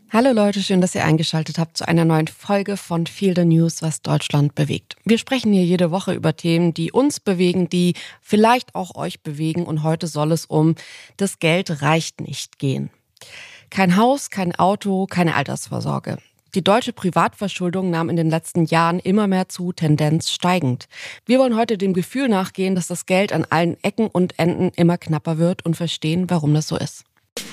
Hallo Leute, schön, dass ihr eingeschaltet habt zu einer neuen Folge von Feel the News, was Deutschland bewegt. Wir sprechen hier jede Woche über Themen, die uns bewegen, die vielleicht auch euch bewegen. Und heute soll es um das Geld reicht nicht gehen. Kein Haus, kein Auto, keine Altersvorsorge. Die deutsche Privatverschuldung nahm in den letzten Jahren immer mehr zu, Tendenz steigend. Wir wollen heute dem Gefühl nachgehen, dass das Geld an allen Ecken und Enden immer knapper wird und verstehen, warum das so ist.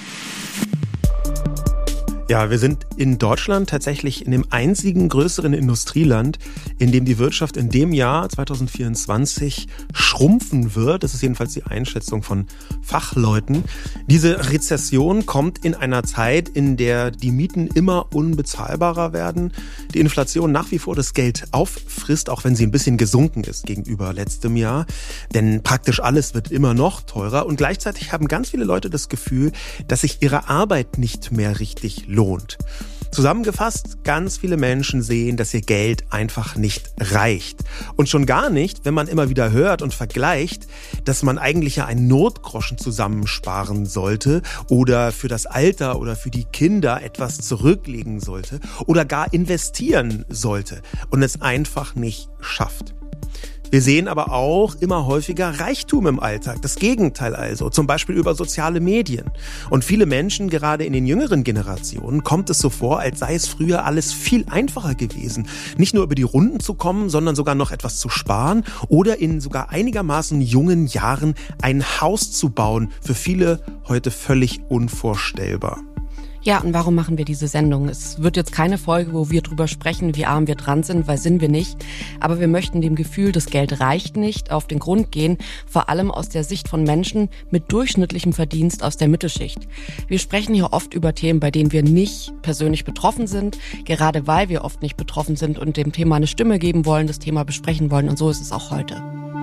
Ja, wir sind in Deutschland tatsächlich in dem einzigen größeren Industrieland, in dem die Wirtschaft in dem Jahr 2024 schrumpfen wird. Das ist jedenfalls die Einschätzung von Fachleuten. Diese Rezession kommt in einer Zeit, in der die Mieten immer unbezahlbarer werden, die Inflation nach wie vor das Geld auffrisst, auch wenn sie ein bisschen gesunken ist gegenüber letztem Jahr. Denn praktisch alles wird immer noch teurer und gleichzeitig haben ganz viele Leute das Gefühl, dass sich ihre Arbeit nicht mehr richtig lohnt. Zusammengefasst, ganz viele Menschen sehen, dass ihr Geld einfach nicht reicht. Und schon gar nicht, wenn man immer wieder hört und vergleicht, dass man eigentlich ja einen Notgroschen zusammensparen sollte oder für das Alter oder für die Kinder etwas zurücklegen sollte oder gar investieren sollte und es einfach nicht schafft. Wir sehen aber auch immer häufiger Reichtum im Alltag. Das Gegenteil also, zum Beispiel über soziale Medien. Und viele Menschen, gerade in den jüngeren Generationen, kommt es so vor, als sei es früher alles viel einfacher gewesen. Nicht nur über die Runden zu kommen, sondern sogar noch etwas zu sparen oder in sogar einigermaßen jungen Jahren ein Haus zu bauen. Für viele heute völlig unvorstellbar. Ja, und warum machen wir diese Sendung? Es wird jetzt keine Folge, wo wir drüber sprechen, wie arm wir dran sind, weil sind wir nicht. Aber wir möchten dem Gefühl, das Geld reicht nicht, auf den Grund gehen, vor allem aus der Sicht von Menschen mit durchschnittlichem Verdienst aus der Mittelschicht. Wir sprechen hier oft über Themen, bei denen wir nicht persönlich betroffen sind, gerade weil wir oft nicht betroffen sind und dem Thema eine Stimme geben wollen, das Thema besprechen wollen. Und so ist es auch heute.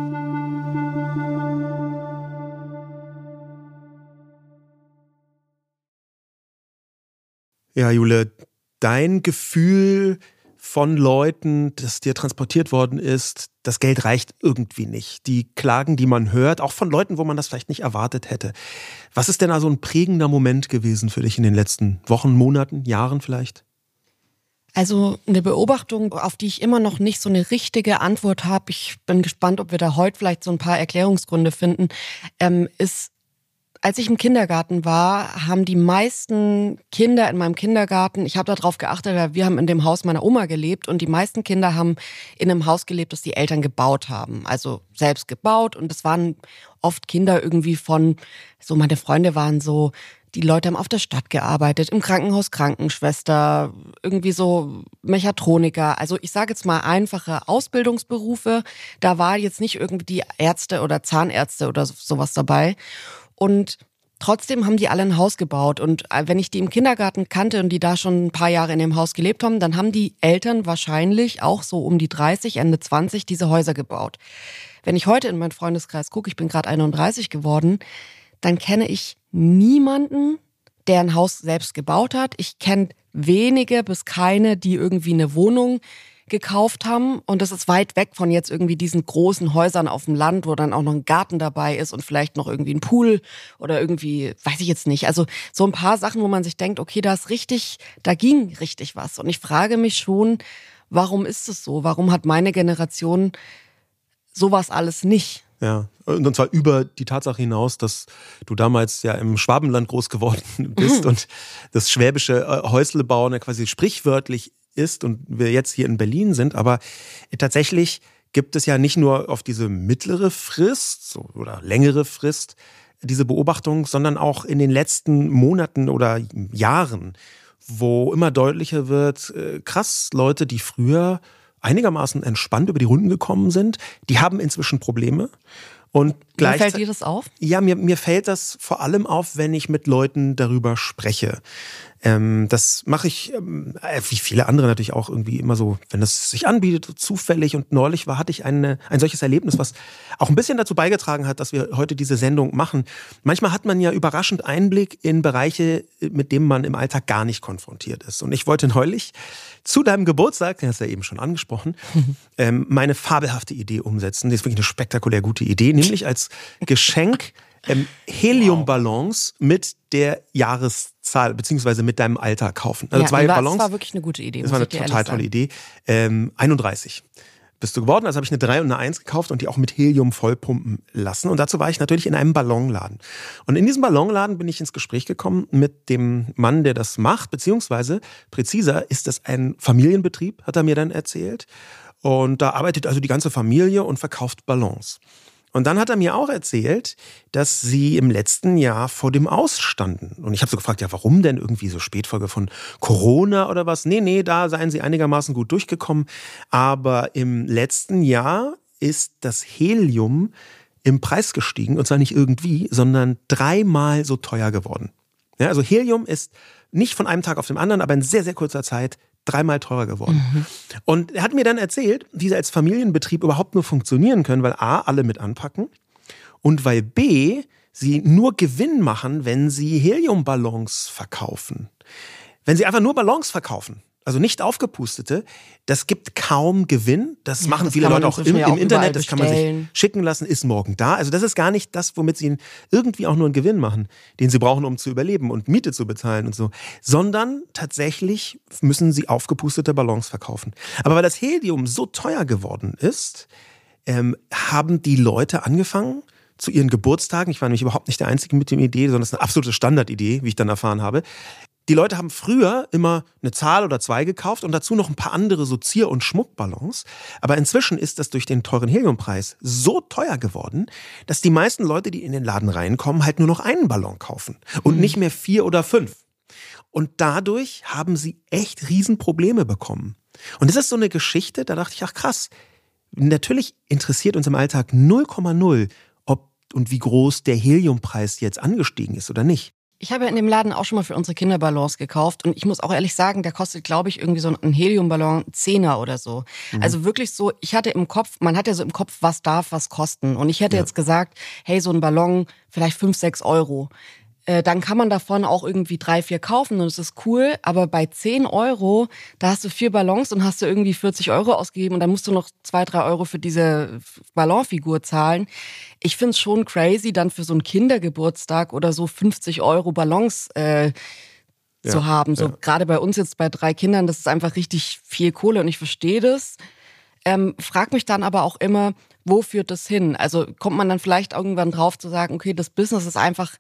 Ja, Jule, dein Gefühl von Leuten, das dir transportiert worden ist, das Geld reicht irgendwie nicht. Die Klagen, die man hört, auch von Leuten, wo man das vielleicht nicht erwartet hätte. Was ist denn also ein prägender Moment gewesen für dich in den letzten Wochen, Monaten, Jahren vielleicht? Also eine Beobachtung, auf die ich immer noch nicht so eine richtige Antwort habe, ich bin gespannt, ob wir da heute vielleicht so ein paar Erklärungsgründe finden, ist: Als ich im Kindergarten war, haben die meisten Kinder in meinem Kindergarten, ich habe darauf geachtet, weil wir haben in dem Haus meiner Oma gelebt und die meisten Kinder haben in einem Haus gelebt, das die Eltern gebaut haben, also selbst gebaut. Und das waren oft Kinder irgendwie von, so meine Freunde waren so, die Leute haben auf der Stadt gearbeitet, im Krankenhaus Krankenschwester, irgendwie so Mechatroniker. Also ich sage jetzt mal einfache Ausbildungsberufe. Da war jetzt nicht irgendwie die Ärzte oder Zahnärzte oder sowas dabei. Und trotzdem haben die alle ein Haus gebaut. Und wenn ich die im Kindergarten kannte und die da schon ein paar Jahre in dem Haus gelebt haben, dann haben die Eltern wahrscheinlich auch so um die 30, Ende 20 diese Häuser gebaut. Wenn ich heute in meinen Freundeskreis gucke, ich bin gerade 31 geworden, dann kenne ich niemanden, der ein Haus selbst gebaut hat. Ich kenne wenige bis keine, die irgendwie eine Wohnung gekauft haben, und das ist weit weg von jetzt irgendwie diesen großen Häusern auf dem Land, wo dann auch noch ein Garten dabei ist und vielleicht noch irgendwie ein Pool oder irgendwie, weiß ich jetzt nicht, also so ein paar Sachen, wo man sich denkt, okay, da ging richtig was. Und ich frage mich schon, warum ist es so? Warum hat meine Generation sowas alles nicht? Ja, und zwar über die Tatsache hinaus, dass du damals ja im Schwabenland groß geworden bist und das schwäbische Häuslebauen ja quasi sprichwörtlich ist und wir jetzt hier in Berlin sind, aber tatsächlich gibt es ja nicht nur auf diese mittlere Frist oder längere Frist diese Beobachtung, sondern auch in den letzten Monaten oder Jahren, wo immer deutlicher wird, krass, Leute, die früher einigermaßen entspannt über die Runden gekommen sind, die haben inzwischen Probleme. Und fällt dir das auf? Ja, mir fällt das vor allem auf, wenn ich mit Leuten darüber spreche. Das mache ich, wie viele andere natürlich auch irgendwie immer so, wenn das sich anbietet, so zufällig. Und neulich hatte ich ein solches Erlebnis, was auch ein bisschen dazu beigetragen hat, dass wir heute diese Sendung machen. Manchmal hat man ja überraschend Einblick in Bereiche, mit denen man im Alltag gar nicht konfrontiert ist. Und ich wollte neulich zu deinem Geburtstag, den hast du ja eben schon angesprochen, meine fabelhafte Idee umsetzen. Das ist wirklich eine spektakulär gute Idee, nämlich als Geschenk Heliumballons mit der Jahreszahl beziehungsweise mit deinem Alter kaufen. Also 2 Ballons. Das war wirklich eine gute Idee. Das war eine total tolle Idee. 31 bist du geworden. Also habe ich eine 3 und eine 1 gekauft und die auch mit Helium vollpumpen lassen. Und dazu war ich natürlich in einem Ballonladen. Und in diesem Ballonladen bin ich ins Gespräch gekommen mit dem Mann, der das macht, beziehungsweise präziser ist das ein Familienbetrieb, hat er mir dann erzählt. Und da arbeitet also die ganze Familie und verkauft Ballons. Und dann hat er mir auch erzählt, dass sie im letzten Jahr vor dem Aus standen. Und ich habe so gefragt, ja, warum denn irgendwie so Spätfolge von Corona oder was? Nee, da seien sie einigermaßen gut durchgekommen. Aber im letzten Jahr ist das Helium im Preis gestiegen. Und zwar nicht irgendwie, sondern 3-mal so teuer geworden. Ja, also Helium ist nicht von einem Tag auf den anderen, aber in sehr, sehr kurzer Zeit 3-mal teurer geworden. Mhm. Und er hat mir dann erzählt, wie sie als Familienbetrieb überhaupt nur funktionieren können, weil A, alle mit anpacken und weil B, sie nur Gewinn machen, wenn sie Heliumballons verkaufen. Wenn sie einfach nur Ballons verkaufen, also nicht aufgepustete, das gibt kaum Gewinn. Das machen viele Leute auch im Internet. Das kann man sich schicken lassen, ist morgen da. Also das ist gar nicht das, womit sie irgendwie auch nur einen Gewinn machen, den sie brauchen, um zu überleben und Miete zu bezahlen und so. Sondern tatsächlich müssen sie aufgepustete Ballons verkaufen. Aber weil das Helium so teuer geworden ist, haben die Leute angefangen, zu ihren Geburtstagen, ich war nämlich überhaupt nicht der Einzige mit der Idee, sondern es ist eine absolute Standardidee, wie ich dann erfahren habe. Die Leute haben früher immer eine Zahl oder 2 gekauft und dazu noch ein paar andere so Zier- und Schmuckballons. Aber inzwischen ist das durch den teuren Heliumpreis so teuer geworden, dass die meisten Leute, die in den Laden reinkommen, halt nur noch einen Ballon kaufen und nicht mehr 4 oder 5. Und dadurch haben sie echt Riesenprobleme bekommen. Und das ist so eine Geschichte, da dachte ich, ach krass, natürlich interessiert uns im Alltag 0,0, ob und wie groß der Heliumpreis jetzt angestiegen ist oder nicht. Ich habe ja in dem Laden auch schon mal für unsere Kinder Ballons gekauft und ich muss auch ehrlich sagen, der kostet, glaube ich, irgendwie so ein Heliumballon 10er oder so. Mhm. Also wirklich so, ich hatte im Kopf, man hat ja so im Kopf, was darf was kosten. Und ich hätte jetzt gesagt, hey, so ein Ballon, vielleicht 5, 6 Euro. Dann kann man davon auch irgendwie 3, 4 kaufen und es ist cool. Aber bei 10 Euro, da hast du 4 Ballons und hast du irgendwie 40 Euro ausgegeben und dann musst du noch 2, 3 Euro für diese Ballonfigur zahlen. Ich find's schon crazy, dann für so einen Kindergeburtstag oder so 50 Euro Ballons zu haben. So gerade bei uns jetzt bei 3 Kindern, das ist einfach richtig viel Kohle und ich verstehe das. Frag mich dann aber auch immer, wo führt das hin? Also kommt man dann vielleicht irgendwann drauf zu sagen, okay, das Business ist einfach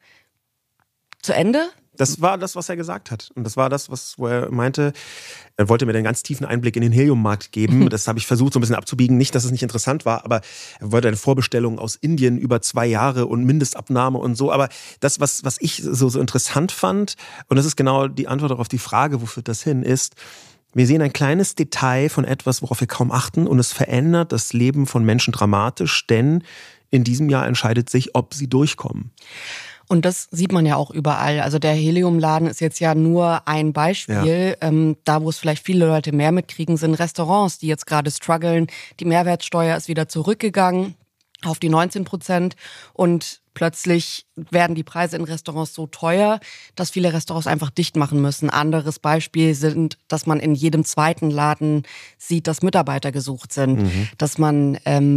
zu Ende? Das war das, was er gesagt hat. Und das war das, wo er meinte, er wollte mir einen ganz tiefen Einblick in den Heliummarkt geben. Das habe ich versucht, so ein bisschen abzubiegen. Nicht, dass es nicht interessant war, aber er wollte eine Vorbestellung aus Indien über 2 Jahre und Mindestabnahme und so. Aber das, was ich so interessant fand, und das ist genau die Antwort auf die Frage, wo führt das hin, ist, wir sehen ein kleines Detail von etwas, worauf wir kaum achten, und es verändert das Leben von Menschen dramatisch, denn in diesem Jahr entscheidet sich, ob sie durchkommen. Und das sieht man ja auch überall. Also der Heliumladen ist jetzt ja nur ein Beispiel. Ja. Da, wo es vielleicht viele Leute mehr mitkriegen, sind Restaurants, die jetzt gerade strugglen. Die Mehrwertsteuer ist wieder zurückgegangen auf die 19%. Und plötzlich werden die Preise in Restaurants so teuer, dass viele Restaurants einfach dicht machen müssen. Anderes Beispiel sind, dass man in jedem zweiten Laden sieht, dass Mitarbeiter gesucht sind. Dass man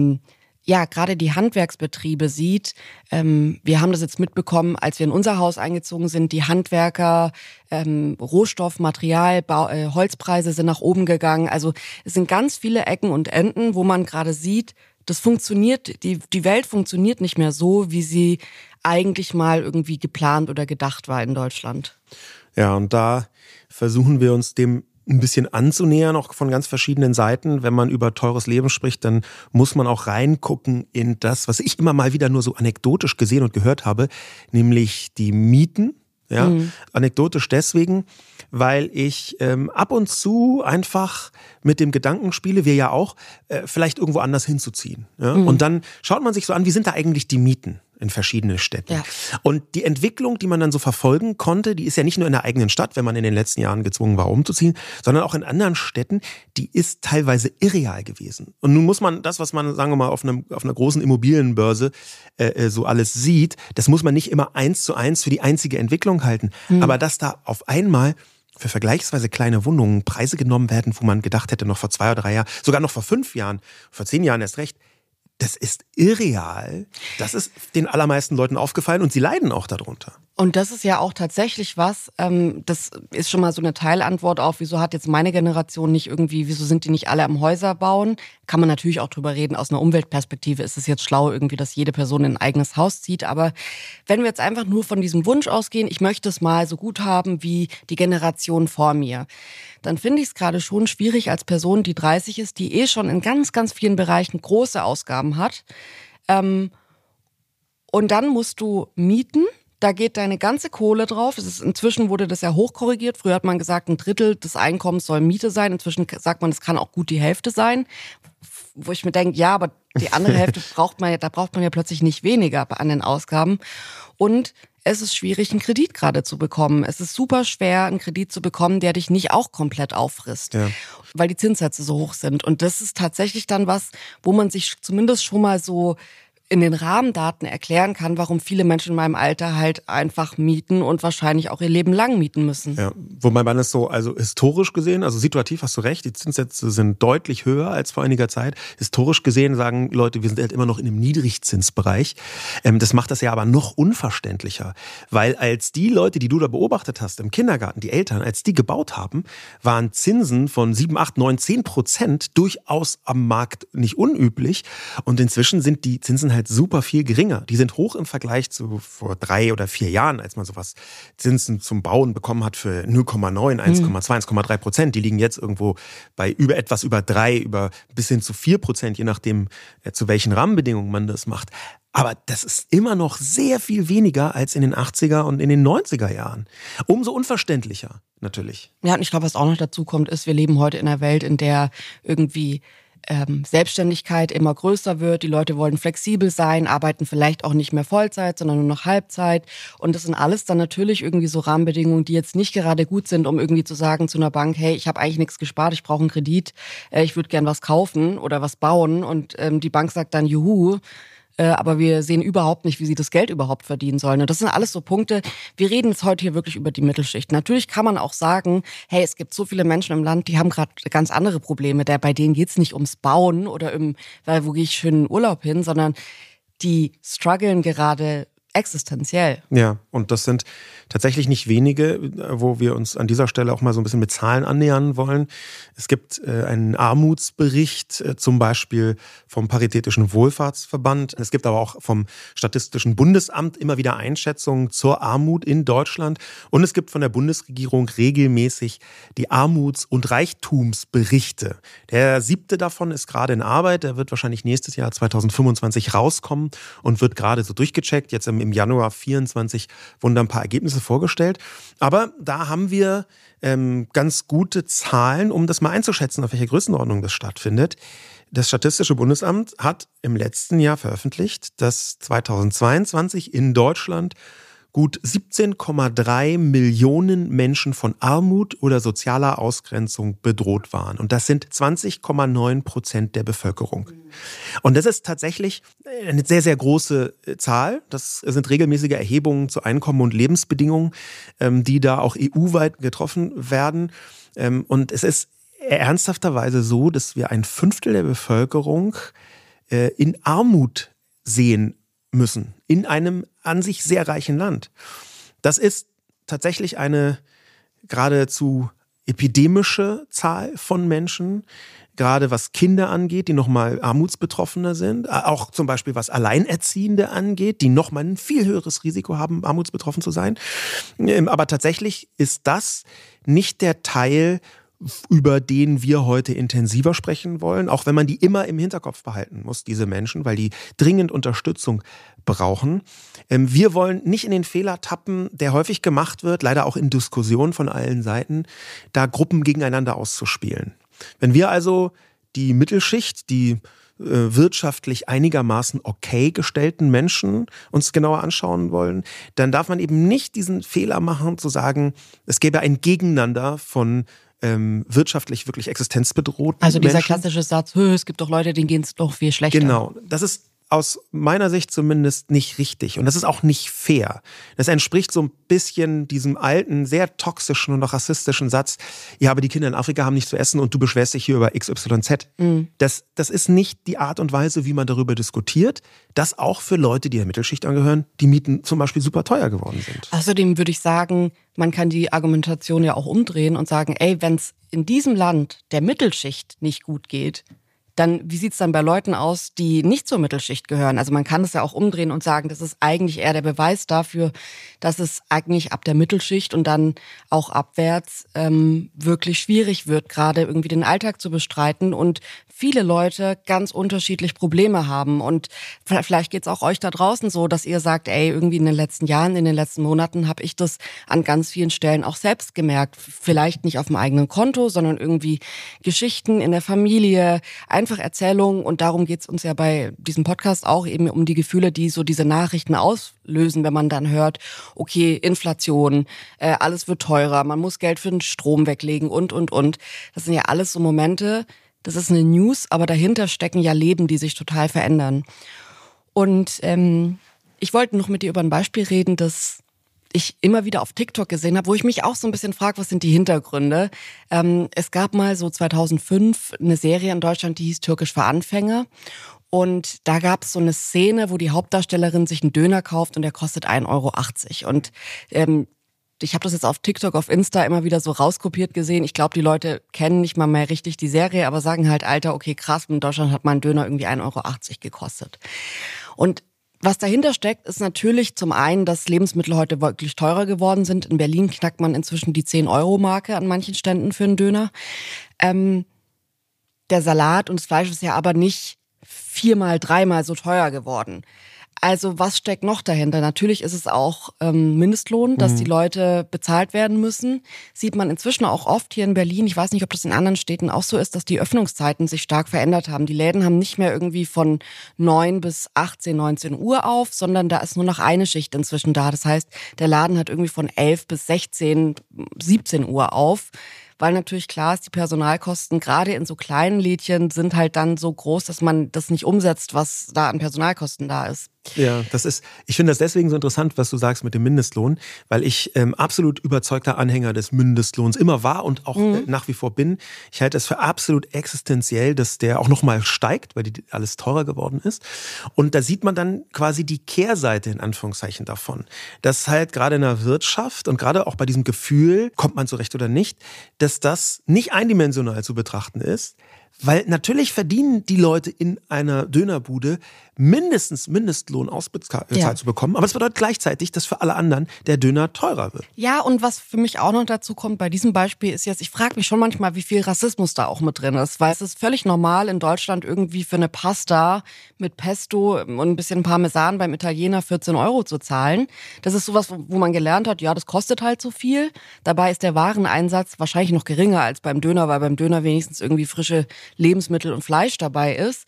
gerade die Handwerksbetriebe sieht. Wir haben das jetzt mitbekommen, als wir in unser Haus eingezogen sind. Die Handwerker, Rohstoff, Material, Holzpreise sind nach oben gegangen. Also es sind ganz viele Ecken und Enden, wo man gerade sieht, das funktioniert, die Welt funktioniert nicht mehr so, wie sie eigentlich mal irgendwie geplant oder gedacht war in Deutschland. Ja, und da versuchen wir uns dem ein bisschen anzunähern, auch von ganz verschiedenen Seiten. Wenn man über teures Leben spricht, dann muss man auch reingucken in das, was ich immer mal wieder nur so anekdotisch gesehen und gehört habe, nämlich die Mieten. Ja, anekdotisch deswegen, weil ich ab und zu einfach mit dem Gedanken spiele, wir ja auch, vielleicht irgendwo anders hinzuziehen. Ja? Und dann schaut man sich so an, wie sind da eigentlich die Mieten in verschiedenen Städten. Ja. Und die Entwicklung, die man dann so verfolgen konnte, die ist ja nicht nur in der eigenen Stadt, wenn man in den letzten Jahren gezwungen war, umzuziehen, sondern auch in anderen Städten, die ist teilweise irreal gewesen. Und nun muss man das, was man, sagen wir mal, auf einer großen Immobilienbörse so alles sieht, das muss man nicht immer 1:1 für die einzige Entwicklung halten. Aber dass da auf einmal für vergleichsweise kleine Wohnungen Preise genommen werden, wo man gedacht hätte, noch vor 2 oder 3 Jahren, sogar noch vor 5 Jahren, vor 10 Jahren erst recht, Das ist irreal. Das ist den allermeisten Leuten aufgefallen und sie leiden auch darunter. Und das ist ja auch tatsächlich was, das ist schon mal so eine Teilantwort auf, wieso hat jetzt meine Generation nicht irgendwie, wieso sind die nicht alle am Häuser bauen? Kann man natürlich auch drüber reden, aus einer Umweltperspektive ist es jetzt schlau irgendwie, dass jede Person in ein eigenes Haus zieht. Aber wenn wir jetzt einfach nur von diesem Wunsch ausgehen, ich möchte es mal so gut haben wie die Generation vor mir, dann finde ich es gerade schon schwierig als Person, die 30 ist, die schon in ganz, ganz vielen Bereichen große Ausgaben hat. Und dann musst du mieten. Da geht deine ganze Kohle drauf. Inzwischen wurde das ja hochkorrigiert. Früher hat man gesagt, 1/3 des Einkommens soll Miete sein. Inzwischen sagt man, es kann auch gut die Hälfte sein. Wo ich mir denke, ja, aber die andere Hälfte braucht man ja plötzlich nicht weniger an den Ausgaben. Und es ist schwierig, einen Kredit gerade zu bekommen. Es ist super schwer, einen Kredit zu bekommen, der dich nicht auch komplett auffrisst, weil die Zinssätze so hoch sind. Und das ist tatsächlich dann was, wo man sich zumindest schon mal so in den Rahmendaten erklären kann, warum viele Menschen in meinem Alter halt einfach mieten und wahrscheinlich auch ihr Leben lang mieten müssen. Ja, wobei man es so, also historisch gesehen, also situativ hast du recht, die Zinssätze sind deutlich höher als vor einiger Zeit. Historisch gesehen sagen Leute, wir sind halt immer noch in einem Niedrigzinsbereich. Das macht das ja aber noch unverständlicher, weil als die Leute, die du da beobachtet hast im Kindergarten, die Eltern, als die gebaut haben, waren Zinsen von 7, 8, 9, 10% durchaus am Markt nicht unüblich und inzwischen sind die Zinsen halt super viel geringer. Die sind hoch im Vergleich zu vor 3 oder 4 Jahren, als man sowas Zinsen zum Bauen bekommen hat für 0,9, 1,2, 1,3%. Die liegen jetzt irgendwo bei etwas über 3, bis hin zu 4%, je nachdem, zu welchen Rahmenbedingungen man das macht. Aber das ist immer noch sehr viel weniger als in den 80er und in den 90er Jahren. Umso unverständlicher, natürlich. Ja, und ich glaube, was auch noch dazu kommt, ist, wir leben heute in einer Welt, in der irgendwie Selbstständigkeit immer größer wird. Die Leute wollen flexibel sein, arbeiten vielleicht auch nicht mehr Vollzeit, sondern nur noch Halbzeit. Und das sind alles dann natürlich irgendwie so Rahmenbedingungen, die jetzt nicht gerade gut sind, um irgendwie zu sagen zu einer Bank, hey, ich habe eigentlich nichts gespart, ich brauche einen Kredit, ich würde gern was kaufen oder was bauen. Und die Bank sagt dann, juhu, aber wir sehen überhaupt nicht, wie sie das Geld überhaupt verdienen sollen. Und das sind alles so Punkte, wir reden jetzt heute hier wirklich über die Mittelschicht. Natürlich kann man auch sagen, hey, es gibt so viele Menschen im Land, die haben gerade ganz andere Probleme. Bei denen geht's nicht ums Bauen oder wo gehe ich schön in Urlaub hin, sondern die strugglen gerade existenziell. Ja, und das sind tatsächlich nicht wenige, wo wir uns an dieser Stelle auch mal so ein bisschen mit Zahlen annähern wollen. Es gibt einen Armutsbericht, zum Beispiel vom Paritätischen Wohlfahrtsverband. Es gibt aber auch vom Statistischen Bundesamt immer wieder Einschätzungen zur Armut in Deutschland. Und es gibt von der Bundesregierung regelmäßig die Armuts- und Reichtumsberichte. Der 7. davon ist gerade in Arbeit. Der wird wahrscheinlich nächstes Jahr 2025 rauskommen und wird gerade so durchgecheckt. Jetzt im Januar 2024 wurden da ein paar Ergebnisse vorgestellt. Aber da haben wir ganz gute Zahlen, um das mal einzuschätzen, auf welcher Größenordnung das stattfindet. Das Statistische Bundesamt hat im letzten Jahr veröffentlicht, dass 2022 in Deutschland gut 17,3 Millionen Menschen von Armut oder sozialer Ausgrenzung bedroht waren. Und das sind 20,9% der Bevölkerung. Und das ist tatsächlich eine sehr, sehr große Zahl. Das sind regelmäßige Erhebungen zu Einkommen und Lebensbedingungen, die da auch EU-weit getroffen werden. Und es ist ernsthafterweise so, dass wir 1/5 der Bevölkerung in Armut sehen müssen, in einem an sich sehr reichen Land. Das ist tatsächlich eine geradezu epidemische Zahl von Menschen, gerade was Kinder angeht, die nochmal armutsbetroffener sind, auch zum Beispiel was Alleinerziehende angeht, die nochmal ein viel höheres Risiko haben, armutsbetroffen zu sein. Aber tatsächlich ist das nicht der Teil, über den wir heute intensiver sprechen wollen, auch wenn man die immer im Hinterkopf behalten muss, diese Menschen, weil die dringend Unterstützung brauchen. Wir wollen nicht in den Fehler tappen, der häufig gemacht wird, leider auch in Diskussionen von allen Seiten, da Gruppen gegeneinander auszuspielen. Wenn wir also die Mittelschicht, die wirtschaftlich einigermaßen okay gestellten Menschen uns genauer anschauen wollen, dann darf man eben nicht diesen Fehler machen, zu sagen, es gäbe ein Gegeneinander von wirtschaftlich wirklich existenzbedrohten Also dieser Menschen. klassische Satz, es gibt doch Leute, denen geht es doch viel schlechter. Genau, das ist aus meiner Sicht zumindest nicht richtig. Und das ist auch nicht fair. Das entspricht so ein bisschen diesem alten, sehr toxischen und auch rassistischen Satz, ja, aber die Kinder in Afrika haben nichts zu essen und du beschwerst dich hier über XYZ. Mhm. Das ist nicht die Art und Weise, wie man darüber diskutiert, dass auch für Leute, die der Mittelschicht angehören, die Mieten zum Beispiel super teuer geworden sind. Außerdem würde ich sagen, man kann die Argumentation ja auch umdrehen und sagen, ey, wenn es in diesem Land der Mittelschicht nicht gut geht, dann wie sieht's dann bei Leuten aus, die nicht zur Mittelschicht gehören? Also man kann es ja auch umdrehen und sagen, das ist eigentlich eher der Beweis dafür, dass es eigentlich ab der Mittelschicht und dann auch abwärts wirklich schwierig wird, gerade irgendwie den Alltag zu bestreiten und viele Leute ganz unterschiedlich Probleme haben. Und vielleicht geht's auch euch da draußen so, dass ihr sagt, ey, irgendwie in den letzten Jahren, in den letzten Monaten habe ich das an ganz vielen Stellen auch selbst gemerkt. Vielleicht nicht auf dem eigenen Konto, sondern irgendwie Geschichten in der Familie, einfach Erzählungen. Und darum geht's uns ja bei diesem Podcast auch eben um die Gefühle, die so diese Nachrichten auslösen, wenn man dann hört, okay, Inflation, alles wird teurer, man muss Geld für den Strom weglegen und. Das sind ja alles so Momente, das ist eine News, aber dahinter stecken ja Leben, die sich total verändern. Und ich wollte noch mit dir über ein Beispiel reden, das ich immer wieder auf TikTok gesehen habe, wo ich mich auch so ein bisschen frage, was sind die Hintergründe? Es gab mal so 2005 eine Serie in Deutschland, die hieß Türkisch für Anfänger. Und da gab es so eine Szene, wo die Hauptdarstellerin sich einen Döner kauft und der kostet 1,80 €. Und ich habe das jetzt auf TikTok, auf Insta immer wieder so rauskopiert gesehen. Ich glaube, die Leute kennen nicht mal mehr richtig die Serie, aber sagen halt, Alter, okay, krass, in Deutschland hat mein Döner irgendwie 1,80 € gekostet. Und was dahinter steckt, ist natürlich zum einen, dass Lebensmittel heute wirklich teurer geworden sind. In Berlin knackt man inzwischen die 10-€ an manchen Ständen für einen Döner. Der Salat und das Fleisch ist ja aber nicht 4-mal, 3-mal so teuer geworden. Also was steckt noch dahinter? Natürlich ist es auch Mindestlohn, dass die Leute bezahlt werden müssen. Sieht man inzwischen auch oft hier in Berlin. Ich weiß nicht, ob das in anderen Städten auch so ist, dass die Öffnungszeiten sich stark verändert haben. Die Läden haben nicht mehr irgendwie von 9 bis 18, 19 Uhr auf, sondern da ist nur noch eine Schicht inzwischen da. Das heißt, der Laden hat irgendwie von 11 bis 16, 17 Uhr auf. Weil natürlich klar ist, die Personalkosten gerade in so kleinen Lädchen sind halt dann so groß, dass man das nicht umsetzt, was da an Personalkosten da ist. Ja, ich finde das deswegen so interessant, was du sagst mit dem Mindestlohn, weil ich absolut überzeugter Anhänger des Mindestlohns immer war und auch nach wie vor bin. Ich halte es für absolut existenziell, dass der auch nochmal steigt, weil alles teurer geworden ist. Und da sieht man dann quasi die Kehrseite in Anführungszeichen davon. Dass halt gerade in der Wirtschaft und gerade auch bei diesem Gefühl, kommt man zurecht oder nicht, dass das nicht eindimensional zu betrachten ist. Weil natürlich verdienen die Leute in einer Dönerbude mindestens Mindestlohn ausbezahlt zu bekommen. Aber es bedeutet gleichzeitig, dass für alle anderen der Döner teurer wird. Ja, und was für mich auch noch dazu kommt bei diesem Beispiel ist jetzt, ich frage mich schon manchmal, wie viel Rassismus da auch mit drin ist. Weil es ist völlig normal in Deutschland irgendwie für eine Pasta mit Pesto und ein bisschen Parmesan beim Italiener 14 € zu zahlen. Das ist sowas, wo man gelernt hat, ja, das kostet halt so viel. Dabei ist der Wareneinsatz wahrscheinlich noch geringer als beim Döner, weil beim Döner wenigstens irgendwie frische Lebensmittel und Fleisch dabei ist.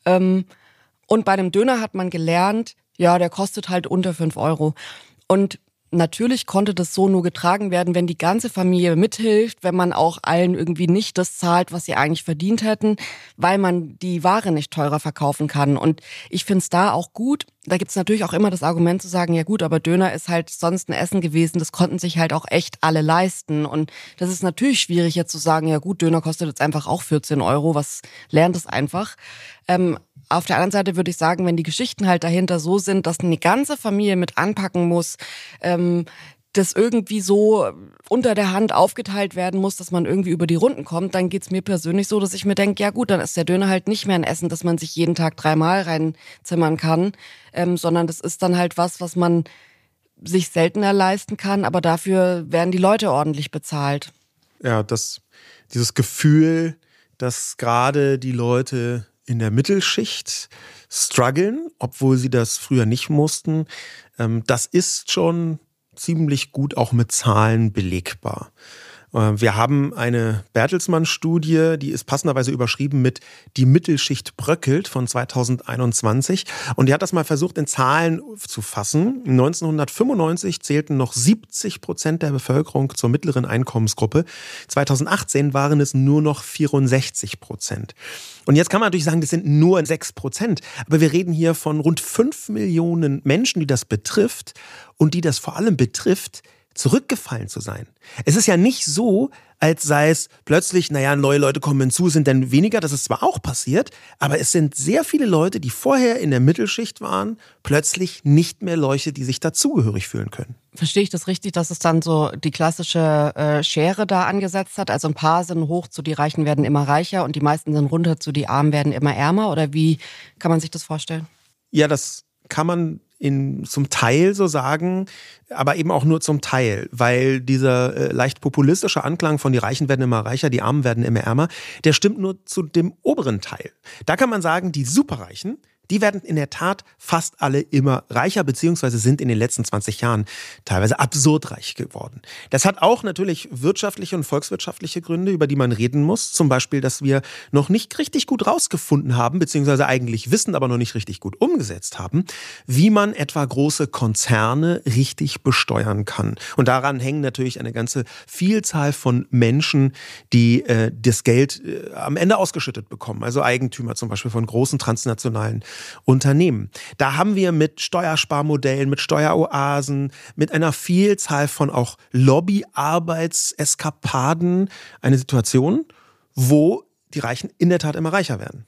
Und bei dem Döner hat man gelernt, ja, der kostet halt unter 5 €. Und natürlich konnte das so nur getragen werden, wenn die ganze Familie mithilft, wenn man auch allen irgendwie nicht das zahlt, was sie eigentlich verdient hätten, weil man die Ware nicht teurer verkaufen kann. Und ich finde es da auch gut. Da gibt's natürlich auch immer das Argument zu sagen, ja gut, aber Döner ist halt sonst ein Essen gewesen, das konnten sich halt auch echt alle leisten. Und das ist natürlich schwierig jetzt zu sagen, ja gut, Döner kostet jetzt einfach auch 14 €, was lernt es einfach. Auf der anderen Seite würde ich sagen, wenn die Geschichten halt dahinter so sind, dass eine ganze Familie mit anpacken muss, das irgendwie so unter der Hand aufgeteilt werden muss, dass man irgendwie über die Runden kommt, dann geht's mir persönlich so, dass ich mir denke, ja gut, dann ist der Döner halt nicht mehr ein Essen, das man sich jeden Tag 3-mal reinzimmern kann, sondern das ist dann halt was man sich seltener leisten kann, aber dafür werden die Leute ordentlich bezahlt. Ja, dieses Gefühl, dass gerade die Leute in der Mittelschicht strugglen, obwohl sie das früher nicht mussten, das ist schon ziemlich gut auch mit Zahlen belegbar. Wir haben eine Bertelsmann-Studie, die ist passenderweise überschrieben mit "Die Mittelschicht bröckelt" von 2021. Und die hat das mal versucht, in Zahlen zu fassen. 1995 zählten noch 70% der Bevölkerung zur mittleren Einkommensgruppe. 2018 waren es nur noch 64%. Und jetzt kann man natürlich sagen, das sind nur 6%. Aber wir reden hier von rund 5 Millionen Menschen, die das betrifft und die das vor allem betrifft, zurückgefallen zu sein. Es ist ja nicht so, als sei es plötzlich, neue Leute kommen hinzu, sind dann weniger. Das ist zwar auch passiert, aber es sind sehr viele Leute, die vorher in der Mittelschicht waren, plötzlich nicht mehr Leute, die sich dazugehörig fühlen können. Verstehe ich das richtig, dass es dann so die klassische Schere da angesetzt hat? Also ein paar sind hoch zu die Reichen werden immer reicher und die meisten sind runter zu die Armen werden immer ärmer? Oder wie kann man sich das vorstellen? Ja, das kann man zum Teil so sagen, aber eben auch nur zum Teil, weil dieser leicht populistische Anklang von die Reichen werden immer reicher, die Armen werden immer ärmer, der stimmt nur zu dem oberen Teil. Da kann man sagen, die Superreichen, die werden in der Tat fast alle immer reicher, beziehungsweise sind in den letzten 20 Jahren teilweise absurd reich geworden. Das hat auch natürlich wirtschaftliche und volkswirtschaftliche Gründe, über die man reden muss. Zum Beispiel, dass wir noch nicht richtig gut rausgefunden haben, beziehungsweise eigentlich wissen, aber noch nicht richtig gut umgesetzt haben, wie man etwa große Konzerne richtig besteuern kann. Und daran hängen natürlich eine ganze Vielzahl von Menschen, die das Geld am Ende ausgeschüttet bekommen. Also Eigentümer zum Beispiel von großen transnationalen Unternehmen. Da haben wir mit Steuersparmodellen, mit Steueroasen, mit einer Vielzahl von auch Lobbyarbeitseskapaden eine Situation, wo die Reichen in der Tat immer reicher werden.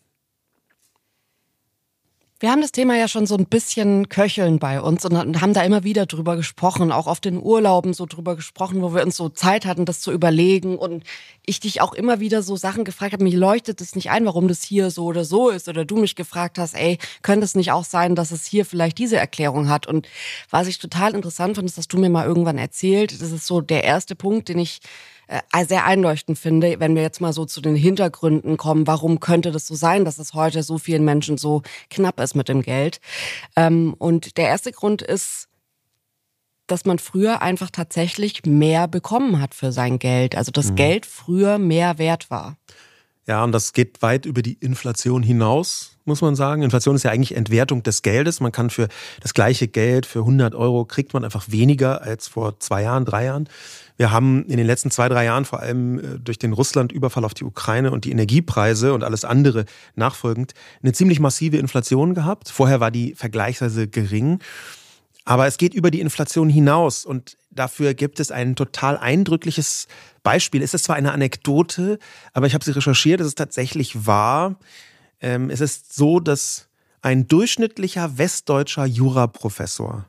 Wir haben das Thema ja schon so ein bisschen köcheln bei uns und haben da immer wieder drüber gesprochen, auch auf den Urlauben so drüber gesprochen, wo wir uns so Zeit hatten, das zu überlegen und ich dich auch immer wieder so Sachen gefragt habe, mir leuchtet es nicht ein, warum das hier so oder so ist oder du mich gefragt hast, könnte es nicht auch sein, dass es hier vielleicht diese Erklärung hat? Und was ich total interessant fand, ist, dass du mir mal irgendwann erzählt, das ist so der erste Punkt, den ich sehr einleuchtend finde, wenn wir jetzt mal so zu den Hintergründen kommen, warum könnte das so sein, dass es heute so vielen Menschen so knapp ist mit dem Geld. Und der erste Grund ist, dass man früher einfach tatsächlich mehr bekommen hat für sein Geld. Also dass Geld früher mehr wert war. Ja, und das geht weit über die Inflation hinaus, muss man sagen. Inflation ist ja eigentlich Entwertung des Geldes. Man kann für das gleiche Geld, für 100 Euro, kriegt man einfach weniger als vor 2 Jahren, 3 Jahren. Wir haben in den letzten 2, 3 Jahren vor allem durch den Russland-Überfall auf die Ukraine und die Energiepreise und alles andere nachfolgend eine ziemlich massive Inflation gehabt. Vorher war die vergleichsweise gering. Aber es geht über die Inflation hinaus und dafür gibt es ein total eindrückliches Beispiel. Es ist zwar eine Anekdote, aber ich habe sie recherchiert, es ist tatsächlich wahr. Es ist so, dass ein durchschnittlicher westdeutscher Juraprofessor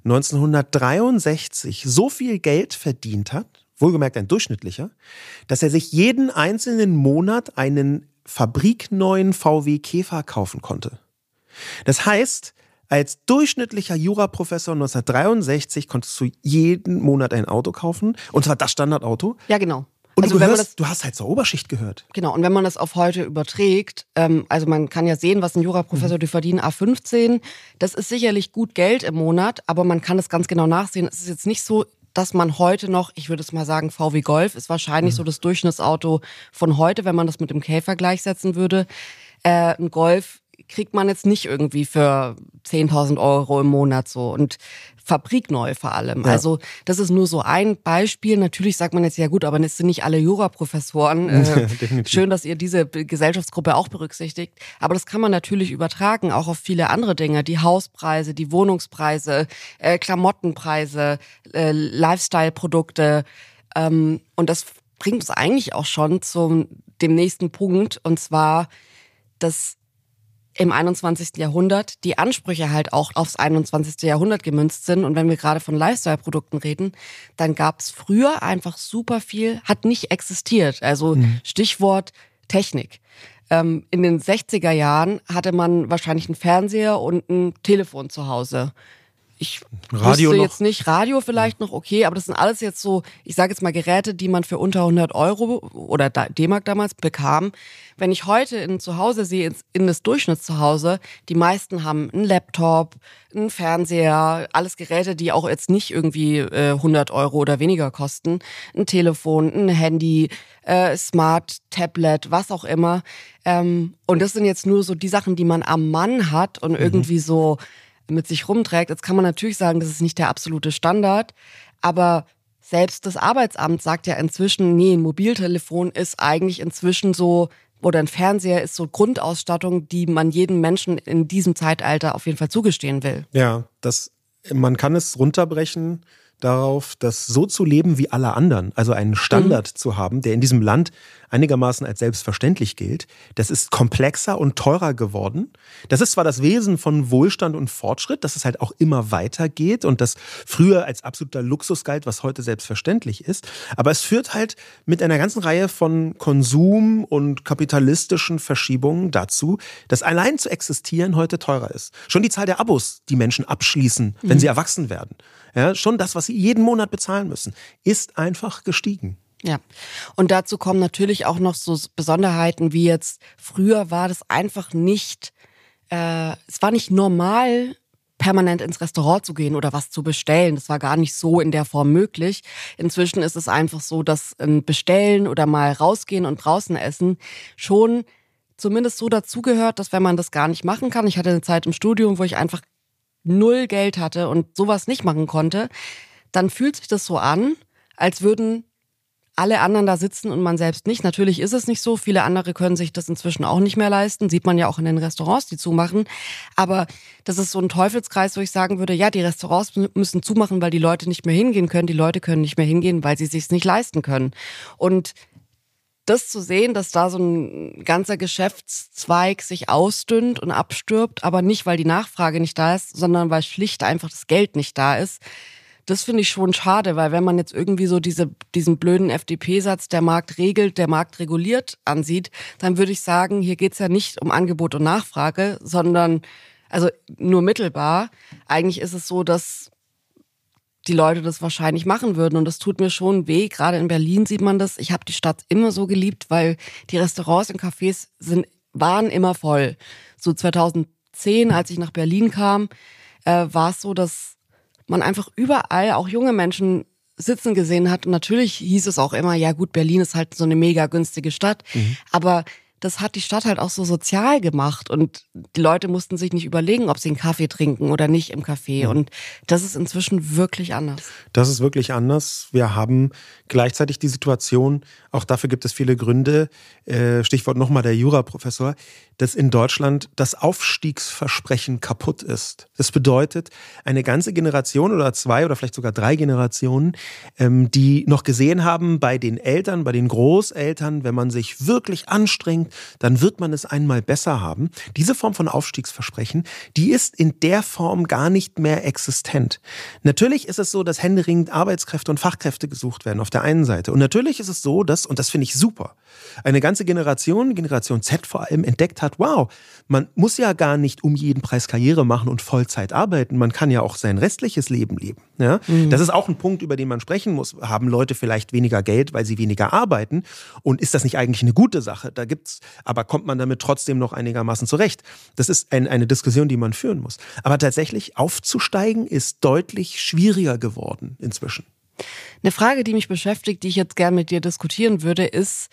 1963 so viel Geld verdient hat, wohlgemerkt ein durchschnittlicher, dass er sich jeden einzelnen Monat einen fabrikneuen VW Käfer kaufen konnte. Das heißt, als durchschnittlicher Juraprofessor 1963 konntest du jeden Monat ein Auto kaufen, und zwar das Standardauto. Ja, genau. Und also du hast halt zur Oberschicht gehört. Genau, und wenn man das auf heute überträgt, also man kann ja sehen, was ein Juraprofessor, die verdienen A15, das ist sicherlich gut Geld im Monat, aber man kann das ganz genau nachsehen. Es ist jetzt nicht so, dass man heute noch, ich würde es mal sagen, VW Golf ist wahrscheinlich so das Durchschnittsauto von heute, wenn man das mit dem Käfer gleichsetzen würde. Ein Golf kriegt man jetzt nicht irgendwie für 10.000 Euro im Monat so und fabrikneu vor allem. Ja. Also das ist nur so ein Beispiel. Natürlich sagt man jetzt, ja gut, aber es sind nicht alle Juraprofessoren. Schön, dass ihr diese Gesellschaftsgruppe auch berücksichtigt. Aber das kann man natürlich übertragen, auch auf viele andere Dinge. Die Hauspreise, die Wohnungspreise, Klamottenpreise, Lifestyle-Produkte. Und das bringt uns eigentlich auch schon zu dem nächsten Punkt. Und zwar, dass im 21. Jahrhundert die Ansprüche halt auch aufs 21. Jahrhundert gemünzt sind. Und wenn wir gerade von Lifestyle-Produkten reden, dann gab es früher einfach super viel, hat nicht existiert. Also Stichwort Technik. In den 60er Jahren hatte man wahrscheinlich einen Fernseher und ein Telefon zu Hause. Ich Radio wüsste noch? jetzt nicht, Radio vielleicht noch okay, aber das sind alles jetzt so, ich sage jetzt mal Geräte, die man für unter 100 Euro oder D-Mark damals bekam. Wenn ich heute in Zuhause sehe, in das Durchschnittszuhause, die meisten haben einen Laptop, einen Fernseher, alles Geräte, die auch jetzt nicht irgendwie 100 Euro oder weniger kosten, ein Telefon, ein Handy, Smart, Tablet, was auch immer. Und das sind jetzt nur so die Sachen, die man am Mann hat und irgendwie so mit sich rumträgt. Jetzt kann man natürlich sagen, das ist nicht der absolute Standard, aber selbst das Arbeitsamt sagt ja inzwischen, nee, ein Mobiltelefon ist eigentlich inzwischen so, oder ein Fernseher ist so Grundausstattung, die man jedem Menschen in diesem Zeitalter auf jeden Fall zugestehen will. Ja, man kann es runterbrechen darauf, das so zu leben wie alle anderen, also einen Standard zu haben, der in diesem Land einigermaßen als selbstverständlich gilt. Das ist komplexer und teurer geworden. Das ist zwar das Wesen von Wohlstand und Fortschritt, dass es halt auch immer weitergeht und das früher als absoluter Luxus galt, was heute selbstverständlich ist, aber es führt halt mit einer ganzen Reihe von Konsum- und kapitalistischen Verschiebungen dazu, dass allein zu existieren heute teurer ist. Schon die Zahl der Abos, die Menschen abschließen, wenn sie erwachsen werden, ja, schon das, was sie jeden Monat bezahlen müssen, ist einfach gestiegen. Ja, und dazu kommen natürlich auch noch so Besonderheiten wie jetzt, früher war das einfach nicht, es war nicht normal, permanent ins Restaurant zu gehen oder was zu bestellen. Das war gar nicht so in der Form möglich. Inzwischen ist es einfach so, dass ein Bestellen oder mal rausgehen und draußen essen schon zumindest so dazugehört, dass wenn man das gar nicht machen kann, ich hatte eine Zeit im Studium, wo ich einfach 0 Geld hatte und sowas nicht machen konnte, dann fühlt sich das so an, als würden alle anderen da sitzen und man selbst nicht. Natürlich ist es nicht so. Viele andere können sich das inzwischen auch nicht mehr leisten. Sieht man ja auch in den Restaurants, die zumachen. Aber das ist so ein Teufelskreis, wo ich sagen würde, ja, die Restaurants müssen zumachen, weil die Leute nicht mehr hingehen können. Die Leute können nicht mehr hingehen, weil sie es sich nicht leisten können. Und das zu sehen, dass da so ein ganzer Geschäftszweig sich ausdünnt und abstirbt, aber nicht, weil die Nachfrage nicht da ist, sondern weil schlicht einfach das Geld nicht da ist, das finde ich schon schade, weil wenn man jetzt irgendwie so diesen blöden FDP-Satz, der Markt regelt, der Markt reguliert, ansieht, dann würde ich sagen, hier geht's ja nicht um Angebot und Nachfrage, sondern also nur mittelbar. Eigentlich ist es so, dass die Leute das wahrscheinlich machen würden und das tut mir schon weh. Gerade in Berlin sieht man das. Ich habe die Stadt immer so geliebt, weil die Restaurants und Cafés waren immer voll. So 2010, als ich nach Berlin kam, war es so, dass man einfach überall auch junge Menschen sitzen gesehen hat. Und natürlich hieß es auch immer, ja gut, Berlin ist halt so eine mega günstige Stadt. Aber das hat die Stadt halt auch so sozial gemacht. Und die Leute mussten sich nicht überlegen, ob sie einen Kaffee trinken oder nicht im Café. Und das ist inzwischen wirklich anders. Das ist wirklich anders. Wir haben gleichzeitig die Situation, auch dafür gibt es viele Gründe, Stichwort nochmal der Juraprofessor, dass in Deutschland das Aufstiegsversprechen kaputt ist. Das bedeutet, eine ganze Generation oder 2 oder vielleicht sogar 3 Generationen, die noch gesehen haben bei den Eltern, bei den Großeltern, wenn man sich wirklich anstrengt, dann wird man es einmal besser haben. Diese Form von Aufstiegsversprechen, die ist in der Form gar nicht mehr existent. Natürlich ist es so, dass händeringend Arbeitskräfte und Fachkräfte gesucht werden auf der einen Seite. Und natürlich ist es so, dass, und das finde ich super, eine ganze Generation, Generation Z vor allem, entdeckt hat, wow, man muss ja gar nicht um jeden Preis Karriere machen und Vollzeit arbeiten. Man kann ja auch sein restliches Leben leben. Ja? Das ist auch ein Punkt, über den man sprechen muss. Haben Leute vielleicht weniger Geld, weil sie weniger arbeiten? Und ist das nicht eigentlich eine gute Sache? Aber kommt man damit trotzdem noch einigermaßen zurecht? Das ist eine Diskussion, die man führen muss. Aber tatsächlich aufzusteigen ist deutlich schwieriger geworden inzwischen. Eine Frage, die mich beschäftigt, die ich jetzt gerne mit dir diskutieren würde, ist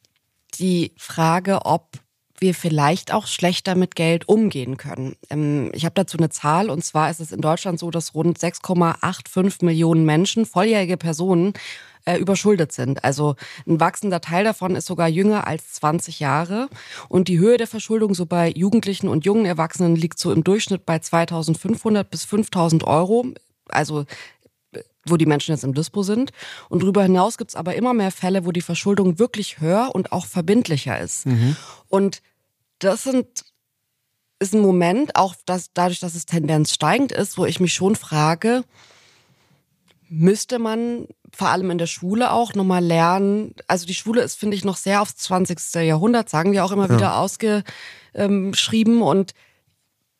die Frage, ob wir vielleicht auch schlechter mit Geld umgehen können. Ich habe dazu eine Zahl, und zwar ist es in Deutschland so, dass rund 6,85 Millionen Menschen, volljährige Personen, überschuldet sind. Also ein wachsender Teil davon ist sogar jünger als 20 Jahre. Und die Höhe der Verschuldung so bei Jugendlichen und jungen Erwachsenen liegt so im Durchschnitt bei 2.500 bis 5.000 Euro. Also wo die Menschen jetzt im Dispo sind. Und darüber hinaus gibt es aber immer mehr Fälle, wo die Verschuldung wirklich höher und auch verbindlicher ist. Und das ist ein Moment, auch dadurch, dass es Tendenz steigend ist, wo ich mich schon frage, müsste man vor allem in der Schule auch nochmal lernen, also die Schule ist, finde ich, noch sehr aufs 20. Jahrhundert, sagen wir auch immer wieder ausgeschrieben und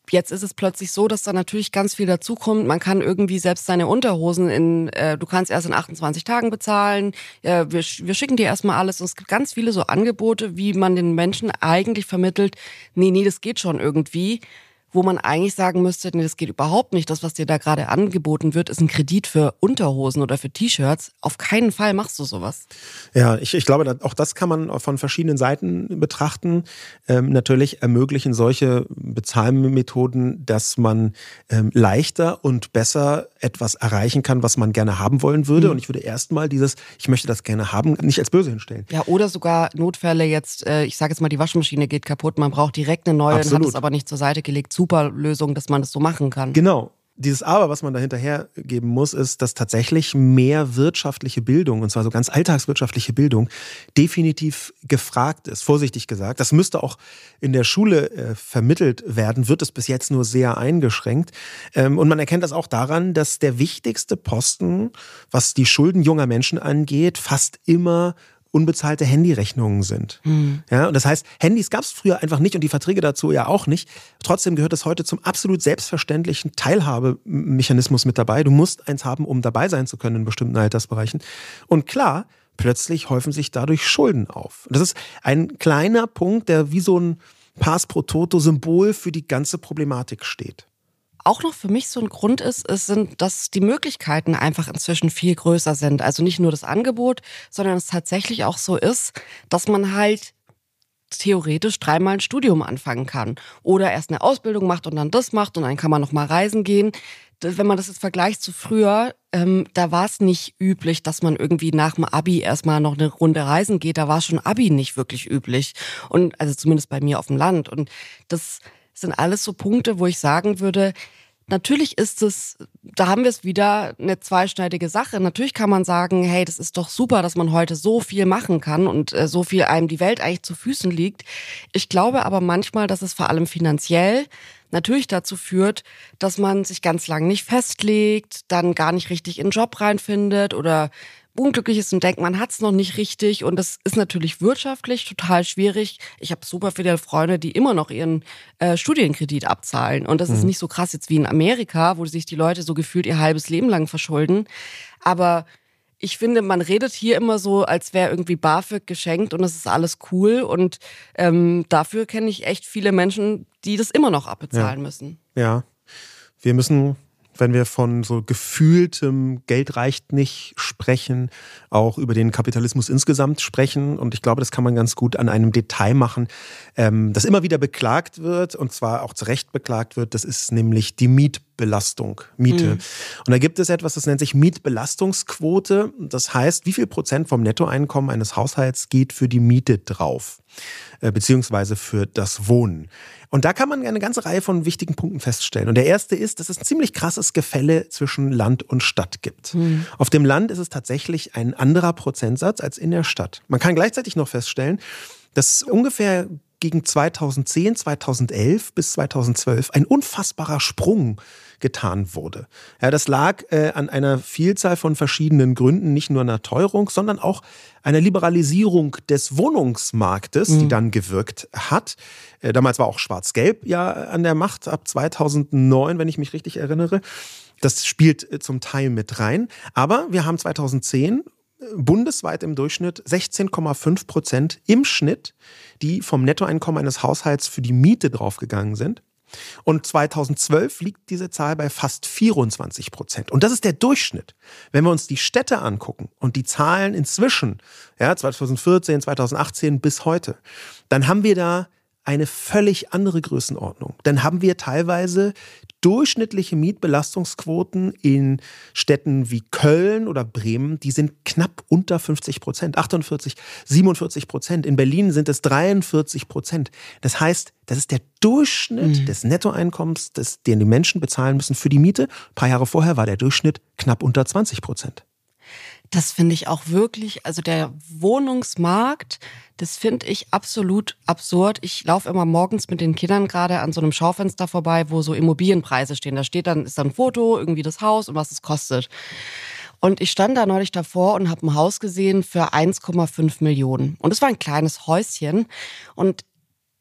Jetzt ist es plötzlich so, dass da natürlich ganz viel dazukommt. Man kann irgendwie selbst seine Unterhosen du kannst erst in 28 Tagen bezahlen. Wir schicken dir erstmal alles. Und es gibt ganz viele so Angebote, wie man den Menschen eigentlich vermittelt, nee, das geht schon irgendwie. Wo man eigentlich sagen müsste, nee, das geht überhaupt nicht. Das, was dir da gerade angeboten wird, ist ein Kredit für Unterhosen oder für T-Shirts. Auf keinen Fall machst du sowas. Ja, ich glaube, auch das kann man von verschiedenen Seiten betrachten. Natürlich ermöglichen solche Bezahlmethoden, dass man leichter und besser etwas erreichen kann, was man gerne haben wollen würde. Und ich würde erstmal ich möchte das gerne haben, nicht als böse hinstellen. Ja, oder sogar Notfälle jetzt, ich sage jetzt mal, die Waschmaschine geht kaputt, man braucht direkt eine neue und hat es aber nicht zur Seite gelegt. Super Lösung, dass man das so machen kann. Genau. Dieses Aber, was man da hinterher geben muss, ist, dass tatsächlich mehr wirtschaftliche Bildung, und zwar so ganz alltagswirtschaftliche Bildung, definitiv gefragt ist, vorsichtig gesagt. Das müsste auch in der Schule vermittelt werden, wird es bis jetzt nur sehr eingeschränkt. Und man erkennt das auch daran, dass der wichtigste Posten, was die Schulden junger Menschen angeht, fast immer unbezahlte Handyrechnungen sind. Ja, und das heißt, Handys gab es früher einfach nicht und die Verträge dazu ja auch nicht. Trotzdem gehört es heute zum absolut selbstverständlichen Teilhabemechanismus mit dabei. Du musst eins haben, um dabei sein zu können in bestimmten Altersbereichen. Und klar, plötzlich häufen sich dadurch Schulden auf. Und das ist ein kleiner Punkt, der wie so ein Pass pro Toto-Symbol für die ganze Problematik steht. Auch noch für mich so ein Grund ist, dass die Möglichkeiten einfach inzwischen viel größer sind. Also nicht nur das Angebot, sondern es tatsächlich auch so ist, dass man halt theoretisch 3-mal ein Studium anfangen kann. Oder erst eine Ausbildung macht und dann das macht und dann kann man noch mal reisen gehen. Wenn man das jetzt vergleicht zu früher, da war es nicht üblich, dass man irgendwie nach dem Abi erstmal noch eine Runde reisen geht. Da war schon Abi nicht wirklich üblich. Und also zumindest bei mir auf dem Land. Und das sind alles so Punkte, wo ich sagen würde, natürlich ist es, da haben wir es wieder, eine zweischneidige Sache. Natürlich kann man sagen, hey, das ist doch super, dass man heute so viel machen kann und so viel einem die Welt eigentlich zu Füßen liegt. Ich glaube aber manchmal, dass es vor allem finanziell natürlich dazu führt, dass man sich ganz lang nicht festlegt, dann gar nicht richtig in den Job reinfindet oder unglücklich ist und denkt, man hat es noch nicht richtig. Und das ist natürlich wirtschaftlich total schwierig. Ich habe super viele Freunde, die immer noch ihren Studienkredit abzahlen. Und das ist nicht so krass jetzt wie in Amerika, wo sich die Leute so gefühlt ihr halbes Leben lang verschulden. Aber ich finde, man redet hier immer so, als wäre irgendwie BAföG geschenkt und es ist alles cool. Und dafür kenne ich echt viele Menschen, die das immer noch abbezahlen müssen. Ja, wir müssen, wenn wir von so gefühltem Geld reicht nicht sprechen, auch über den Kapitalismus insgesamt sprechen. Und ich glaube, das kann man ganz gut an einem Detail machen, das immer wieder beklagt wird und zwar auch zu Recht beklagt wird. Das ist nämlich die Mietbelastung, Miete. Und da gibt es etwas, das nennt sich Mietbelastungsquote. Das heißt, wie viel Prozent vom Nettoeinkommen eines Haushalts geht für die Miete drauf, beziehungsweise für das Wohnen. Und da kann man eine ganze Reihe von wichtigen Punkten feststellen. Und der erste ist, dass es ein ziemlich krasses Gefälle zwischen Land und Stadt gibt. Auf dem Land ist es tatsächlich ein anderer Prozentsatz als in der Stadt. Man kann gleichzeitig noch feststellen, dass ungefähr gegen 2010, 2011 bis 2012 ein unfassbarer Sprung getan wurde. Ja, das lag an einer Vielzahl von verschiedenen Gründen, nicht nur einer Teuerung, sondern auch einer Liberalisierung des Wohnungsmarktes, die dann gewirkt hat. Damals war auch Schwarz-Gelb ja an der Macht, ab 2009, wenn ich mich richtig erinnere. Das spielt zum Teil mit rein. Aber wir haben 2010 bundesweit im Durchschnitt 16,5% im Schnitt, die vom Nettoeinkommen eines Haushalts für die Miete draufgegangen sind. Und 2012 liegt diese Zahl bei fast 24%. Und das ist der Durchschnitt. Wenn wir uns die Städte angucken und die Zahlen inzwischen, ja, 2014, 2018 bis heute, dann haben wir da eine völlig andere Größenordnung. Dann haben wir teilweise durchschnittliche Mietbelastungsquoten in Städten wie Köln oder Bremen, die sind knapp unter 50%, 48, 47%. In Berlin sind es 43%. Das heißt, das ist der Durchschnitt des Nettoeinkommens, den die Menschen bezahlen müssen für die Miete. Ein paar Jahre vorher war der Durchschnitt knapp unter 20%. Das finde ich auch wirklich, also der Wohnungsmarkt, das finde ich absolut absurd. Ich laufe immer morgens mit den Kindern gerade an so einem Schaufenster vorbei, wo so Immobilienpreise stehen. Da ist dann ein Foto, irgendwie das Haus und was es kostet. Und ich stand da neulich davor und habe ein Haus gesehen für 1,5 Millionen. Und es war ein kleines Häuschen. Und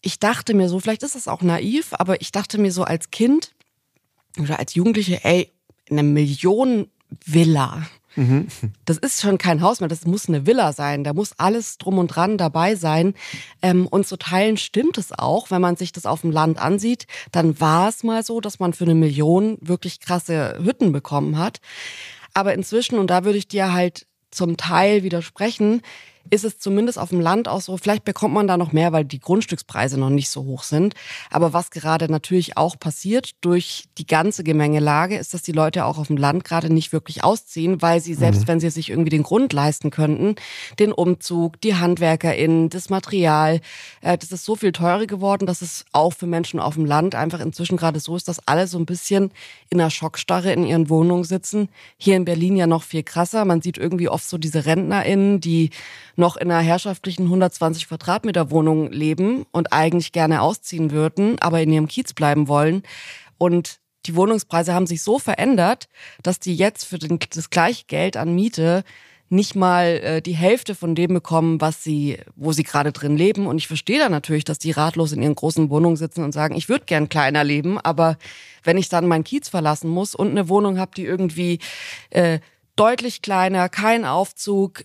ich dachte mir so, vielleicht ist das auch naiv, aber ich dachte mir so als Kind oder als Jugendliche, ey, eine Millionen-Villa. Das ist schon kein Haus mehr, das muss eine Villa sein, da muss alles drum und dran dabei sein. Und zu Teilen stimmt es auch, wenn man sich das auf dem Land ansieht, dann war es mal so, dass man für 1 Million wirklich krasse Hütten bekommen hat. Aber inzwischen, und da würde ich dir halt zum Teil widersprechen, ist es zumindest auf dem Land auch so, vielleicht bekommt man da noch mehr, weil die Grundstückspreise noch nicht so hoch sind. Aber was gerade natürlich auch passiert durch die ganze Gemengelage, ist, dass die Leute auch auf dem Land gerade nicht wirklich ausziehen, weil sie, selbst wenn sie sich irgendwie den Grund leisten könnten, den Umzug, die HandwerkerInnen, das Material, das ist so viel teurer geworden, dass es auch für Menschen auf dem Land einfach inzwischen gerade so ist, dass alle so ein bisschen in einer Schockstarre in ihren Wohnungen sitzen. Hier in Berlin ja noch viel krasser. Man sieht irgendwie oft so diese RentnerInnen, die noch in einer herrschaftlichen 120 Quadratmeter Wohnung leben und eigentlich gerne ausziehen würden, aber in ihrem Kiez bleiben wollen. Und die Wohnungspreise haben sich so verändert, dass die jetzt für das gleiche Geld an Miete nicht mal die Hälfte von dem bekommen, wo sie gerade drin leben. Und ich verstehe dann natürlich, dass die ratlos in ihren großen Wohnungen sitzen und sagen, ich würde gern kleiner leben, aber wenn ich dann meinen Kiez verlassen muss und eine Wohnung habe, die irgendwie deutlich kleiner, kein Aufzug,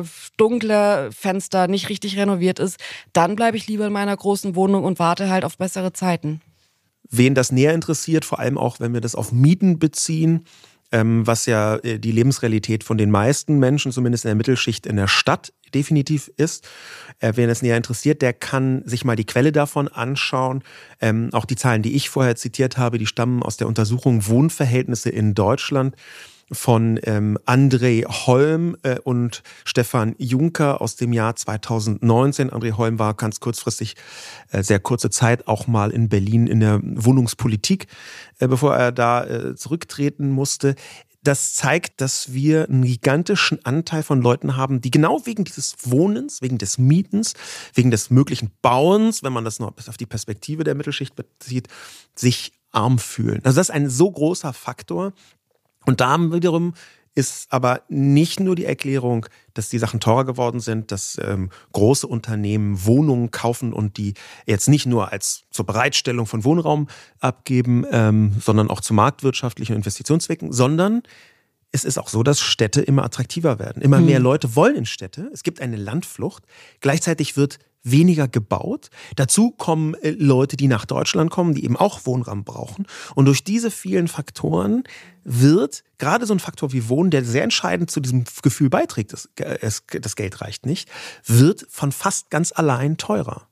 dunkle Fenster, nicht richtig renoviert ist, dann bleibe ich lieber in meiner großen Wohnung und warte halt auf bessere Zeiten. Wen das näher interessiert, vor allem auch, wenn wir das auf Mieten beziehen, was ja die Lebensrealität von den meisten Menschen, zumindest in der Mittelschicht in der Stadt definitiv ist. Wen das näher interessiert, der kann sich mal die Quelle davon anschauen. Auch die Zahlen, die ich vorher zitiert habe, die stammen aus der Untersuchung Wohnverhältnisse in Deutschland von André Holm und Stefan Juncker aus dem Jahr 2019. André Holm war ganz kurzfristig, sehr kurze Zeit, auch mal in Berlin in der Wohnungspolitik, bevor er da zurücktreten musste. Das zeigt, dass wir einen gigantischen Anteil von Leuten haben, die genau wegen dieses Wohnens, wegen des Mietens, wegen des möglichen Bauens, wenn man das noch auf die Perspektive der Mittelschicht bezieht, sich arm fühlen. Also das ist ein so großer Faktor. Und da wiederum ist aber nicht nur die Erklärung, dass die Sachen teurer geworden sind, dass große Unternehmen Wohnungen kaufen und die jetzt nicht nur als zur Bereitstellung von Wohnraum abgeben, sondern auch zu marktwirtschaftlichen Investitionszwecken, sondern es ist auch so, dass Städte immer attraktiver werden. Immer mehr Leute wollen in Städte. Es gibt eine Landflucht. Gleichzeitig wird weniger gebaut. Dazu kommen Leute, die nach Deutschland kommen, die eben auch Wohnraum brauchen. Und durch diese vielen Faktoren wird gerade so ein Faktor wie Wohnen, der sehr entscheidend zu diesem Gefühl beiträgt, das Geld reicht nicht, wird von fast ganz allein teurer.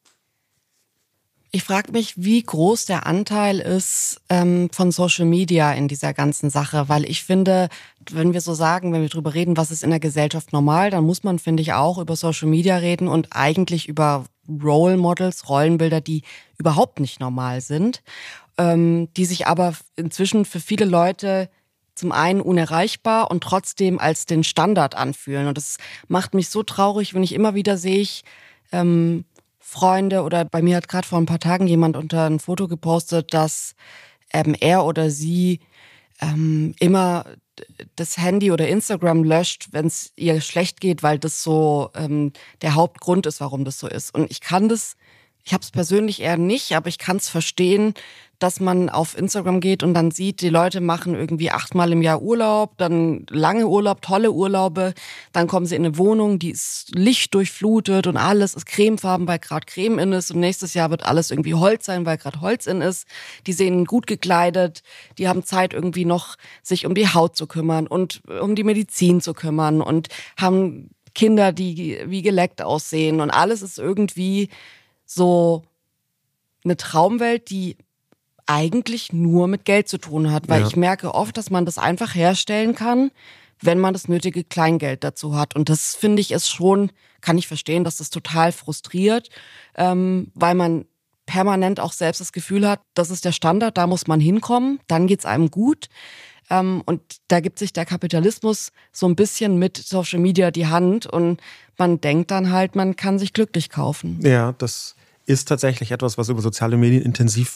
Ich frage mich, wie groß der Anteil ist von Social Media in dieser ganzen Sache, weil ich finde, wenn wir drüber reden, was ist in der Gesellschaft normal, dann muss man, finde ich, auch über Social Media reden und eigentlich über Role Models, Rollenbilder, die überhaupt nicht normal sind, die sich aber inzwischen für viele Leute zum einen unerreichbar und trotzdem als den Standard anfühlen. Und das macht mich so traurig, wenn ich immer wieder sehe, Freunde oder bei mir hat gerade vor ein paar Tagen jemand unter ein Foto gepostet, dass er oder sie immer das Handy oder Instagram löscht, wenn es ihr schlecht geht, weil das so der Hauptgrund ist, warum das so ist. Und ich habe es persönlich eher nicht, aber ich kann es verstehen, dass man auf Instagram geht und dann sieht, die Leute machen irgendwie 8-mal im Jahr Urlaub, dann lange Urlaub, tolle Urlaube, dann kommen sie in eine Wohnung, die ist lichtdurchflutet und alles ist cremefarben, weil gerade Creme in ist und nächstes Jahr wird alles irgendwie Holz sein, weil gerade Holz in ist. Die sehen gut gekleidet, die haben Zeit irgendwie noch, sich um die Haut zu kümmern und um die Medizin zu kümmern und haben Kinder, die wie geleckt aussehen und alles ist irgendwie so eine Traumwelt, die eigentlich nur mit Geld zu tun hat, weil ich merke oft, dass man das einfach herstellen kann, wenn man das nötige Kleingeld dazu hat. Und das finde ich ist schon, kann ich verstehen, dass das total frustriert, weil man permanent auch selbst das Gefühl hat, das ist der Standard, da muss man hinkommen, dann geht's einem gut. Und da gibt sich der Kapitalismus so ein bisschen mit Social Media die Hand und man denkt dann halt, man kann sich glücklich kaufen. Ja, das ist tatsächlich etwas, was über soziale Medien intensiv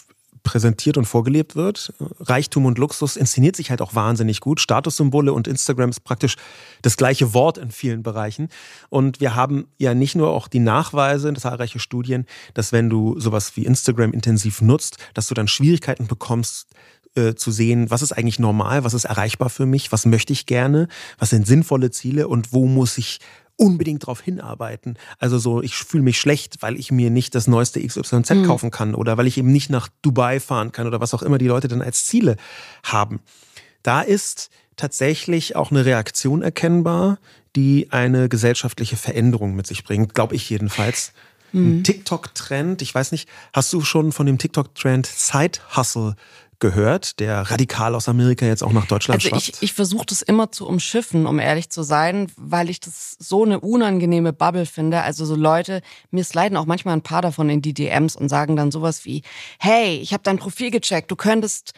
präsentiert und vorgelebt wird. Reichtum und Luxus inszeniert sich halt auch wahnsinnig gut. Statussymbole und Instagram ist praktisch das gleiche Wort in vielen Bereichen. Und wir haben ja nicht nur auch die Nachweise, zahlreiche Studien, dass wenn du sowas wie Instagram intensiv nutzt, dass du dann Schwierigkeiten bekommst, zu sehen, was ist eigentlich normal, was ist erreichbar für mich, was möchte ich gerne, was sind sinnvolle Ziele und wo muss ich unbedingt darauf hinarbeiten. Also so, ich fühle mich schlecht, weil ich mir nicht das neueste XYZ kaufen kann oder weil ich eben nicht nach Dubai fahren kann oder was auch immer die Leute dann als Ziele haben. Da ist tatsächlich auch eine Reaktion erkennbar, die eine gesellschaftliche Veränderung mit sich bringt, glaube ich jedenfalls. Ein TikTok-Trend, ich weiß nicht, hast du schon von dem TikTok-Trend Side-Hustle gehört, der radikal aus Amerika jetzt auch nach Deutschland schwappt? Also ich versuche das immer zu umschiffen, um ehrlich zu sein, weil ich das so eine unangenehme Bubble finde. Also so Leute, mir sliden auch manchmal ein paar davon in die DMs und sagen dann sowas wie, hey, ich habe dein Profil gecheckt, du könntest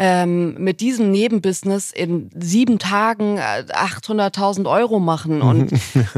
mit diesem Nebenbusiness in 7 Tagen 800.000 Euro machen und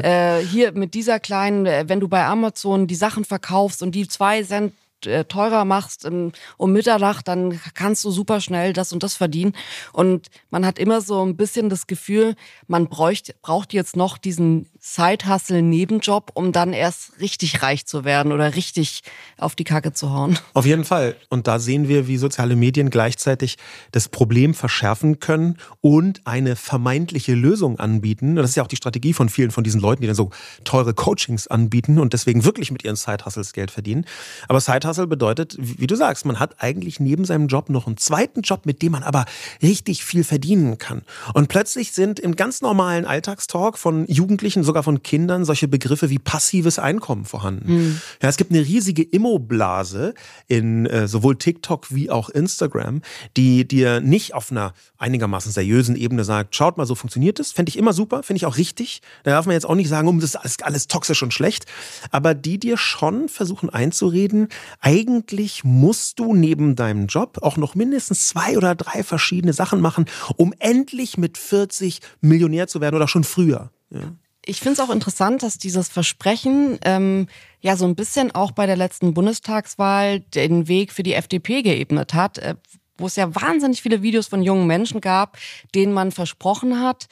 hier mit dieser kleinen, wenn du bei Amazon die Sachen verkaufst und die 2 Cent teurer machst um Mitternacht, dann kannst du super schnell das und das verdienen. Und man hat immer so ein bisschen das Gefühl, man braucht jetzt noch diesen Side-Hustle-Nebenjob, um dann erst richtig reich zu werden oder richtig auf die Kacke zu hauen. Auf jeden Fall. Und da sehen wir, wie soziale Medien gleichzeitig das Problem verschärfen können und eine vermeintliche Lösung anbieten. Und das ist ja auch die Strategie von vielen von diesen Leuten, die dann so teure Coachings anbieten und deswegen wirklich mit ihren Side-Hustles Geld verdienen. Aber Side-Hustle bedeutet, wie du sagst, man hat eigentlich neben seinem Job noch einen zweiten Job, mit dem man aber richtig viel verdienen kann. Und plötzlich sind im ganz normalen Alltagstalk von Jugendlichen, sogar von Kindern, solche Begriffe wie passives Einkommen vorhanden. Ja, es gibt eine riesige Immoblase in sowohl TikTok wie auch Instagram, die dir nicht auf einer einigermaßen seriösen Ebene sagt, schaut mal, so funktioniert es. Fände ich immer super, finde ich auch richtig. Da darf man jetzt auch nicht sagen, das ist alles toxisch und schlecht. Aber die dir schon versuchen einzureden, eigentlich musst du neben deinem Job auch noch mindestens 2 oder 3 verschiedene Sachen machen, um endlich mit 40 Millionär zu werden oder schon früher. Ja. Ich finde es auch interessant, dass dieses Versprechen ja so ein bisschen auch bei der letzten Bundestagswahl den Weg für die FDP geebnet hat, wo es ja wahnsinnig viele Videos von jungen Menschen gab, denen man versprochen hat,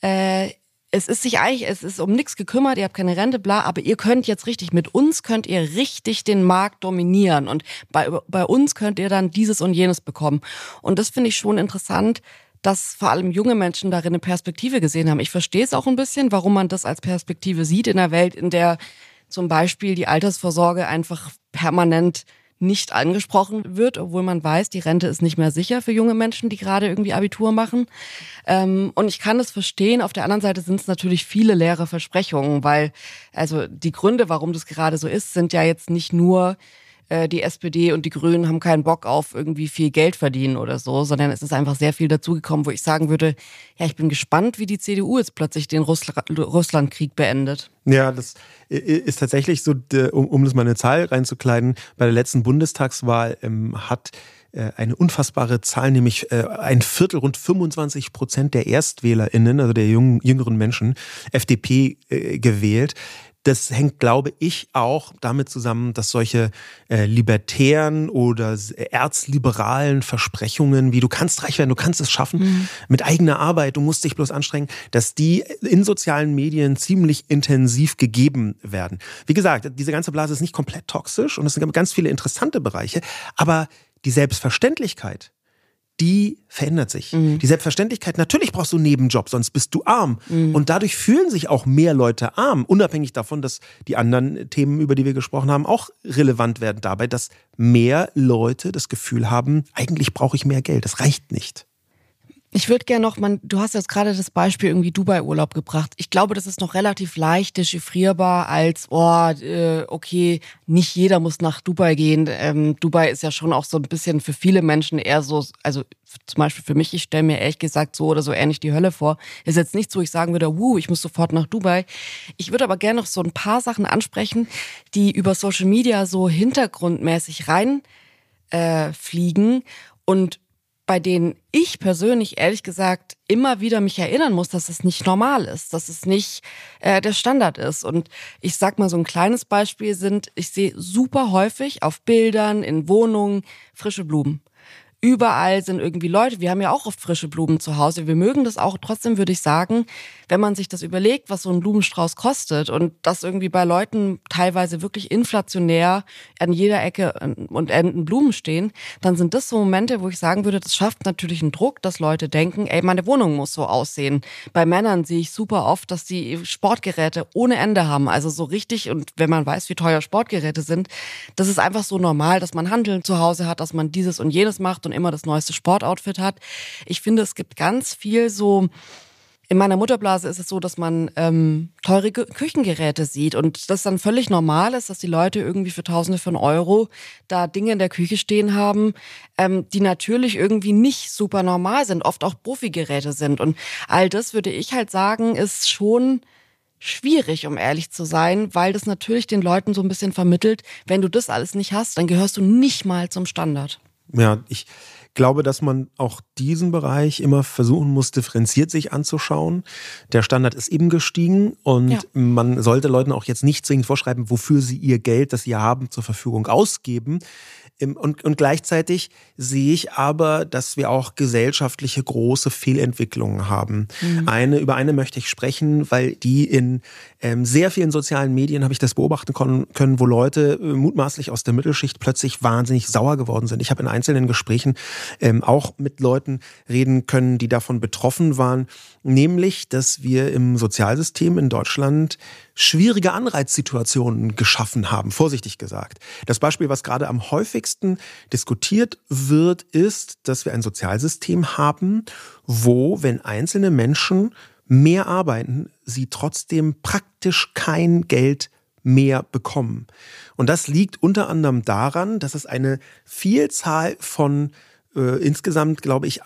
es ist um nichts gekümmert, ihr habt keine Rente, bla, aber ihr könnt jetzt richtig, mit uns könnt ihr richtig den Markt dominieren und bei uns könnt ihr dann dieses und jenes bekommen. Und das finde ich schon interessant, dass vor allem junge Menschen darin eine Perspektive gesehen haben. Ich verstehe es auch ein bisschen, warum man das als Perspektive sieht in einer Welt, in der zum Beispiel die Altersvorsorge einfach permanent nicht angesprochen wird, obwohl man weiß, die Rente ist nicht mehr sicher für junge Menschen, die gerade irgendwie Abitur machen. Und ich kann das verstehen. Auf der anderen Seite sind es natürlich viele leere Versprechungen, weil also die Gründe, warum das gerade so ist, sind ja jetzt nicht nur die SPD und die Grünen haben keinen Bock auf irgendwie viel Geld verdienen oder so, sondern es ist einfach sehr viel dazugekommen, wo ich sagen würde, ja, ich bin gespannt, wie die CDU jetzt plötzlich den Russlandkrieg beendet. Ja, das ist tatsächlich so, um das mal eine Zahl reinzukleiden, bei der letzten Bundestagswahl hat eine unfassbare Zahl, nämlich ein Viertel, rund 25% der ErstwählerInnen, also der jüngeren Menschen, FDP gewählt. Das hängt, glaube ich, auch damit zusammen, dass solche libertären oder erzliberalen Versprechungen wie du kannst reich werden, du kannst es schaffen, mit eigener Arbeit, du musst dich bloß anstrengen, dass die in sozialen Medien ziemlich intensiv gegeben werden. Wie gesagt, diese ganze Blase ist nicht komplett toxisch und es sind ganz viele interessante Bereiche, aber die Selbstverständlichkeit, die verändert sich. Die Selbstverständlichkeit, natürlich brauchst du einen Nebenjob, sonst bist du arm. Und dadurch fühlen sich auch mehr Leute arm, unabhängig davon, dass die anderen Themen, über die wir gesprochen haben, auch relevant werden dabei, dass mehr Leute das Gefühl haben, eigentlich brauche ich mehr Geld, das reicht nicht. Ich würde gerne noch, du hast jetzt gerade das Beispiel irgendwie Dubai-Urlaub gebracht. Ich glaube, das ist noch relativ leicht dechiffrierbar als, okay, nicht jeder muss nach Dubai gehen. Dubai ist ja schon auch so ein bisschen für viele Menschen eher so, also zum Beispiel für mich, ich stelle mir ehrlich gesagt so oder so ähnlich die Hölle vor. Ist jetzt nicht so, ich sagen würde, ich muss sofort nach Dubai. Ich würde aber gerne noch so ein paar Sachen ansprechen, die über Social Media so hintergrundmäßig reinfliegen und bei denen ich persönlich, ehrlich gesagt, immer wieder mich erinnern muss, dass es nicht normal ist, dass es nicht der Standard ist. Und ich sag mal, so ein kleines Beispiel ich sehe super häufig auf Bildern, in Wohnungen, frische Blumen. Überall sind irgendwie Leute, wir haben ja auch oft frische Blumen zu Hause, wir mögen das auch. Trotzdem würde ich sagen, wenn man sich das überlegt, was so ein Blumenstrauß kostet und das irgendwie bei Leuten teilweise wirklich inflationär an jeder Ecke und Enden Blumen stehen, dann sind das so Momente, wo ich sagen würde, das schafft natürlich einen Druck, dass Leute denken, ey, meine Wohnung muss so aussehen. Bei Männern sehe ich super oft, dass die Sportgeräte ohne Ende haben, also so richtig, und wenn man weiß, wie teuer Sportgeräte sind, das ist einfach so normal, dass man Hanteln zu Hause hat, dass man dieses und jenes macht und immer das neueste Sportoutfit hat. Ich finde, es gibt ganz viel so, in meiner Mutterblase ist es so, dass man teure Küchengeräte sieht und das dann völlig normal ist, dass die Leute irgendwie für Tausende von Euro da Dinge in der Küche stehen haben, die natürlich irgendwie nicht super normal sind, oft auch Profi-Geräte sind. Und all das, würde ich halt sagen, ist schon schwierig, um ehrlich zu sein, weil das natürlich den Leuten so ein bisschen vermittelt, wenn du das alles nicht hast, dann gehörst du nicht mal zum Standard. Ja, ich glaube, dass man auch diesen Bereich immer versuchen muss, differenziert sich anzuschauen. Der Standard ist eben gestiegen und man sollte Leuten auch jetzt nicht zwingend vorschreiben, wofür sie ihr Geld, das sie haben, zur Verfügung ausgeben. Und gleichzeitig sehe ich aber, dass wir auch gesellschaftliche große Fehlentwicklungen haben. Über eine möchte ich sprechen, weil die in sehr vielen sozialen Medien, habe ich das beobachten können, wo Leute mutmaßlich aus der Mittelschicht plötzlich wahnsinnig sauer geworden sind. Ich habe in einzelnen Gesprächen auch mit Leuten reden können, die davon betroffen waren, nämlich, dass wir im Sozialsystem in Deutschland schwierige Anreizsituationen geschaffen haben, vorsichtig gesagt. Das Beispiel, was gerade am häufigsten diskutiert wird, ist, dass wir ein Sozialsystem haben, wo, wenn einzelne Menschen mehr arbeiten, sie trotzdem praktisch kein Geld mehr bekommen. Und das liegt unter anderem daran, dass es eine Vielzahl von insgesamt, glaube ich,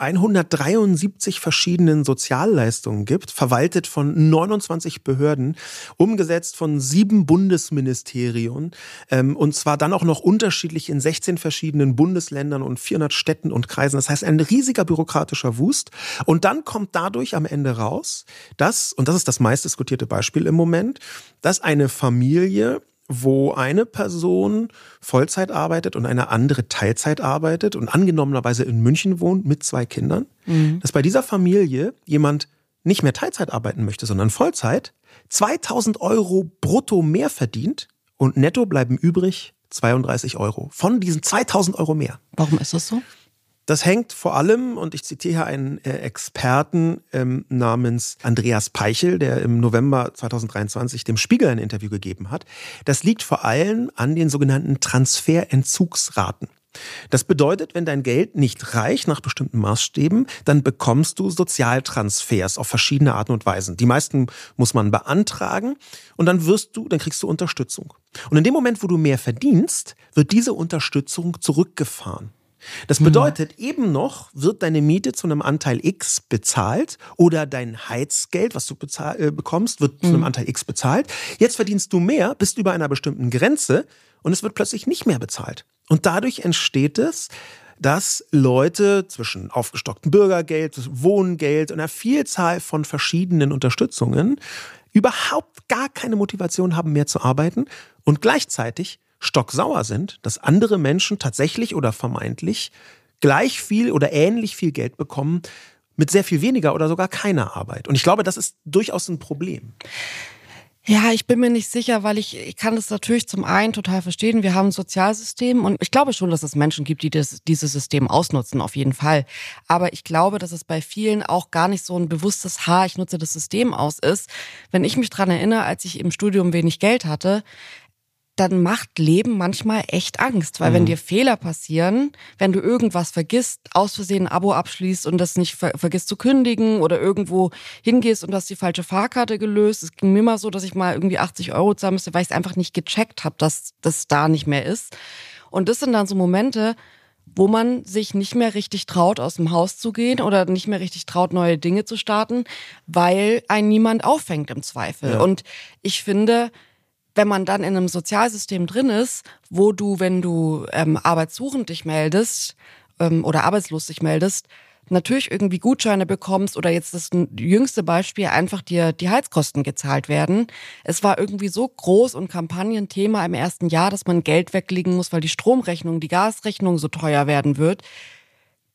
173 verschiedenen Sozialleistungen gibt, verwaltet von 29 Behörden, umgesetzt von 7 Bundesministerien, und zwar dann auch noch unterschiedlich in 16 verschiedenen Bundesländern und 400 Städten und Kreisen. Das heißt, ein riesiger bürokratischer Wust. Und dann kommt dadurch am Ende raus, dass, und das ist das meistdiskutierte Beispiel im Moment, dass eine Familie, wo eine Person Vollzeit arbeitet und eine andere Teilzeit arbeitet und angenommenerweise in München wohnt mit 2 Kindern, dass bei dieser Familie jemand nicht mehr Teilzeit arbeiten möchte, sondern Vollzeit, 2.000 Euro brutto mehr verdient und netto bleiben übrig 32 Euro. Von diesen 2.000 Euro mehr. Warum ist das so? Das hängt vor allem, und ich zitiere hier einen Experten namens Andreas Peichel, der im November 2023 dem Spiegel ein Interview gegeben hat. Das liegt vor allem an den sogenannten Transferentzugsraten. Das bedeutet, wenn dein Geld nicht reicht nach bestimmten Maßstäben, dann bekommst du Sozialtransfers auf verschiedene Arten und Weisen. Die meisten muss man beantragen und dann kriegst du Unterstützung. Und in dem Moment, wo du mehr verdienst, wird diese Unterstützung zurückgefahren. Das bedeutet, eben noch wird deine Miete zu einem Anteil X bezahlt oder dein Heizgeld, was du bekommst, wird zu einem Anteil X bezahlt. Jetzt verdienst du mehr, bist über einer bestimmten Grenze und es wird plötzlich nicht mehr bezahlt. Und dadurch entsteht es, dass Leute zwischen aufgestocktem Bürgergeld, Wohngeld und einer Vielzahl von verschiedenen Unterstützungen überhaupt gar keine Motivation haben, mehr zu arbeiten und gleichzeitig stocksauer sind, dass andere Menschen tatsächlich oder vermeintlich gleich viel oder ähnlich viel Geld bekommen mit sehr viel weniger oder sogar keiner Arbeit. Und ich glaube, das ist durchaus ein Problem. Ja, ich bin mir nicht sicher, weil ich kann das natürlich zum einen total verstehen. Wir haben ein Sozialsystem und ich glaube schon, dass es Menschen gibt, die dieses System ausnutzen, auf jeden Fall. Aber ich glaube, dass es bei vielen auch gar nicht so ein bewusstes ich nutze das System aus ist. Wenn ich mich dran erinnere, als ich im Studium wenig Geld hatte, dann macht Leben manchmal echt Angst, weil wenn dir Fehler passieren, wenn du irgendwas vergisst, aus Versehen ein Abo abschließt und das nicht vergisst zu kündigen oder irgendwo hingehst und hast die falsche Fahrkarte gelöst. Es ging mir mal so, dass ich mal irgendwie 80 Euro zahlen müsste, weil ich es einfach nicht gecheckt habe, dass das da nicht mehr ist. Und das sind dann so Momente, wo man sich nicht mehr richtig traut, aus dem Haus zu gehen oder nicht mehr richtig traut, neue Dinge zu starten, weil einen niemand auffängt im Zweifel. Ja. Und ich finde, wenn man dann in einem Sozialsystem drin ist, wo du, wenn du arbeitssuchend dich meldest oder arbeitslos dich meldest, natürlich irgendwie Gutscheine bekommst oder jetzt das jüngste Beispiel, einfach dir die Heizkosten gezahlt werden. Es war irgendwie so groß und Kampagnenthema im ersten Jahr, dass man Geld weglegen muss, weil die Stromrechnung, die Gasrechnung so teuer werden wird.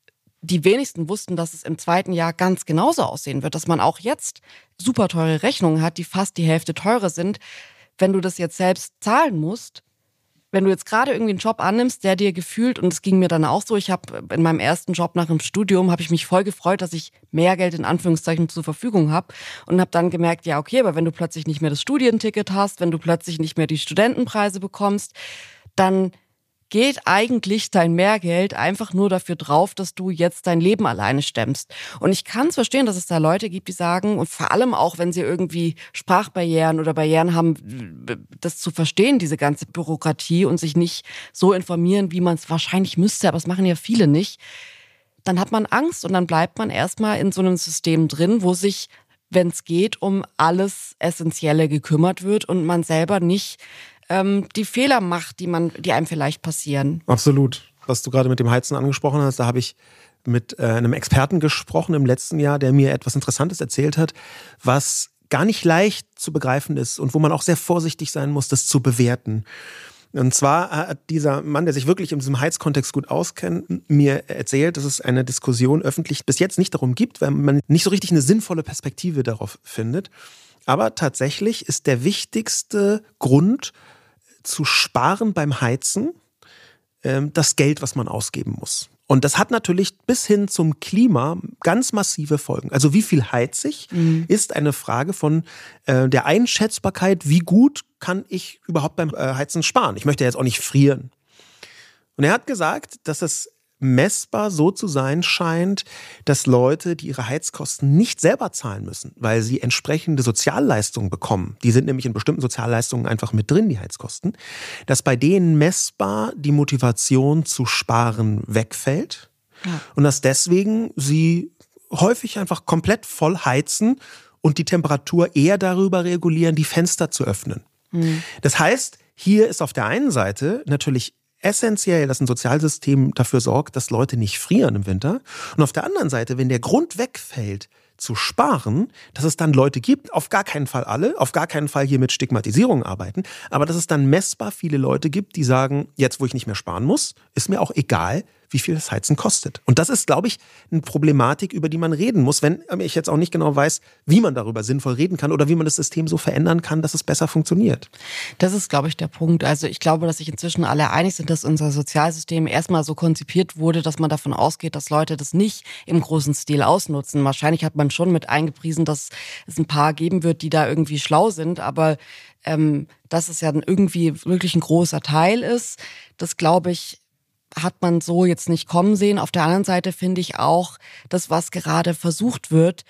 die wenigsten wussten, dass es im zweiten Jahr ganz genauso aussehen wird, dass man auch jetzt super teure Rechnungen hat, die fast die Hälfte teurer sind. Wenn du das jetzt selbst zahlen musst, wenn du jetzt gerade irgendwie einen Job annimmst, der dir gefühlt, und es ging mir dann auch so, ich habe in meinem ersten Job nach dem Studium, habe ich mich voll gefreut, dass ich mehr Geld in Anführungszeichen zur Verfügung habe und habe dann gemerkt, ja okay, aber wenn du plötzlich nicht mehr das Studienticket hast, wenn du plötzlich nicht mehr die Studentenpreise bekommst, dann geht eigentlich dein Mehrgeld einfach nur dafür drauf, dass du jetzt dein Leben alleine stemmst. Und ich kann es verstehen, dass es da Leute gibt, die sagen, und vor allem auch, wenn sie irgendwie Sprachbarrieren oder Barrieren haben, das zu verstehen, diese ganze Bürokratie und sich nicht so informieren, wie man es wahrscheinlich müsste, aber das machen ja viele nicht, dann hat man Angst und dann bleibt man erstmal in so einem System drin, wo sich, wenn es geht, um alles Essentielle gekümmert wird und man selber nicht die Fehler macht, die einem vielleicht passieren. Absolut. Was du gerade mit dem Heizen angesprochen hast, da habe ich mit einem Experten gesprochen im letzten Jahr, der mir etwas Interessantes erzählt hat, was gar nicht leicht zu begreifen ist und wo man auch sehr vorsichtig sein muss, das zu bewerten. Und zwar hat dieser Mann, der sich wirklich in diesem Heizkontext gut auskennt, mir erzählt, dass es eine Diskussion öffentlich bis jetzt nicht darum gibt, weil man nicht so richtig eine sinnvolle Perspektive darauf findet. Aber tatsächlich ist der wichtigste Grund zu sparen beim Heizen das Geld, was man ausgeben muss. Und das hat natürlich bis hin zum Klima ganz massive Folgen. Also wie viel heiz ich, ist eine Frage von der Einschätzbarkeit, wie gut kann ich überhaupt beim Heizen sparen. Ich möchte jetzt auch nicht frieren. Und er hat gesagt, dass es messbar so zu sein scheint, dass Leute, die ihre Heizkosten nicht selber zahlen müssen, weil sie entsprechende Sozialleistungen bekommen, die sind nämlich in bestimmten Sozialleistungen einfach mit drin, die Heizkosten, dass bei denen messbar die Motivation zu sparen wegfällt und dass deswegen sie häufig einfach komplett voll heizen und die Temperatur eher darüber regulieren, die Fenster zu öffnen. Das heißt, hier ist auf der einen Seite natürlich essentiell, dass ein Sozialsystem dafür sorgt, dass Leute nicht frieren im Winter. Und auf der anderen Seite, wenn der Grund wegfällt, zu sparen, dass es dann Leute gibt, auf gar keinen Fall alle, auf gar keinen Fall hier mit Stigmatisierung arbeiten, aber dass es dann messbar viele Leute gibt, die sagen, jetzt wo ich nicht mehr sparen muss, ist mir auch egal, wie viel das Heizen kostet. Und das ist, glaube ich, eine Problematik, über die man reden muss, wenn ich jetzt auch nicht genau weiß, wie man darüber sinnvoll reden kann oder wie man das System so verändern kann, dass es besser funktioniert. Das ist, glaube ich, der Punkt. Also ich glaube, dass sich inzwischen alle einig sind, dass unser Sozialsystem erstmal so konzipiert wurde, dass man davon ausgeht, dass Leute das nicht im großen Stil ausnutzen. Wahrscheinlich hat man schon mit eingepriesen, dass es ein paar geben wird, die da irgendwie schlau sind, aber dass es ja dann irgendwie wirklich ein großer Teil ist, das glaube ich, hat man so jetzt nicht kommen sehen. Auf der anderen Seite finde ich auch das, was gerade versucht wird,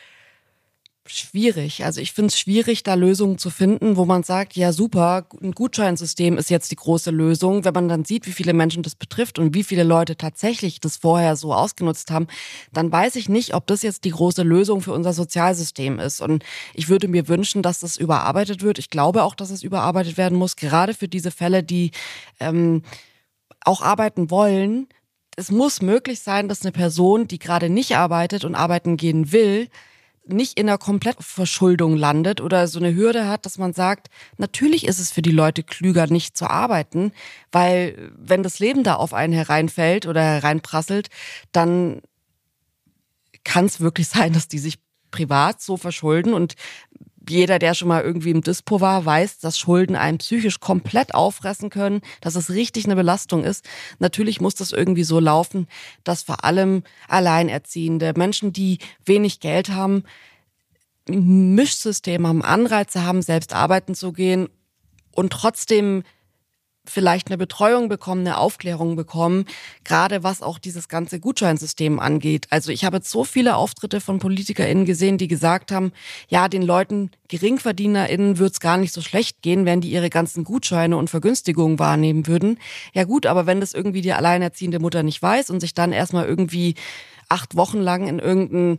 schwierig. Also ich finde es schwierig, da Lösungen zu finden, wo man sagt, ja super, ein Gutscheinsystem ist jetzt die große Lösung. Wenn man dann sieht, wie viele Menschen das betrifft und wie viele Leute tatsächlich das vorher so ausgenutzt haben, dann weiß ich nicht, ob das jetzt die große Lösung für unser Sozialsystem ist. Und ich würde mir wünschen, dass das überarbeitet wird. Ich glaube auch, dass es überarbeitet werden muss, gerade für diese Fälle, die auch arbeiten wollen. Es muss möglich sein, dass eine Person, die gerade nicht arbeitet und arbeiten gehen will, nicht in einer Komplettverschuldung landet oder so eine Hürde hat, dass man sagt, natürlich ist es für die Leute klüger, nicht zu arbeiten, weil wenn das Leben da auf einen hereinfällt oder hereinprasselt, dann kann es wirklich sein, dass die sich privat so verschulden und jeder, der schon mal irgendwie im Dispo war, weiß, dass Schulden einen psychisch komplett auffressen können, dass es richtig eine Belastung ist. Natürlich muss das irgendwie so laufen, dass vor allem Alleinerziehende, Menschen, die wenig Geld haben, ein Mischsystem haben, Anreize haben, selbst arbeiten zu gehen und trotzdem vielleicht eine Betreuung bekommen, eine Aufklärung bekommen, gerade was auch dieses ganze Gutscheinsystem angeht. Also ich habe jetzt so viele Auftritte von PolitikerInnen gesehen, die gesagt haben, ja, den Leuten, GeringverdienerInnen wird's gar nicht so schlecht gehen, wenn die ihre ganzen Gutscheine und Vergünstigungen wahrnehmen würden. Ja gut, aber wenn das irgendwie die alleinerziehende Mutter nicht weiß und sich dann erstmal irgendwie 8 Wochen lang in irgendein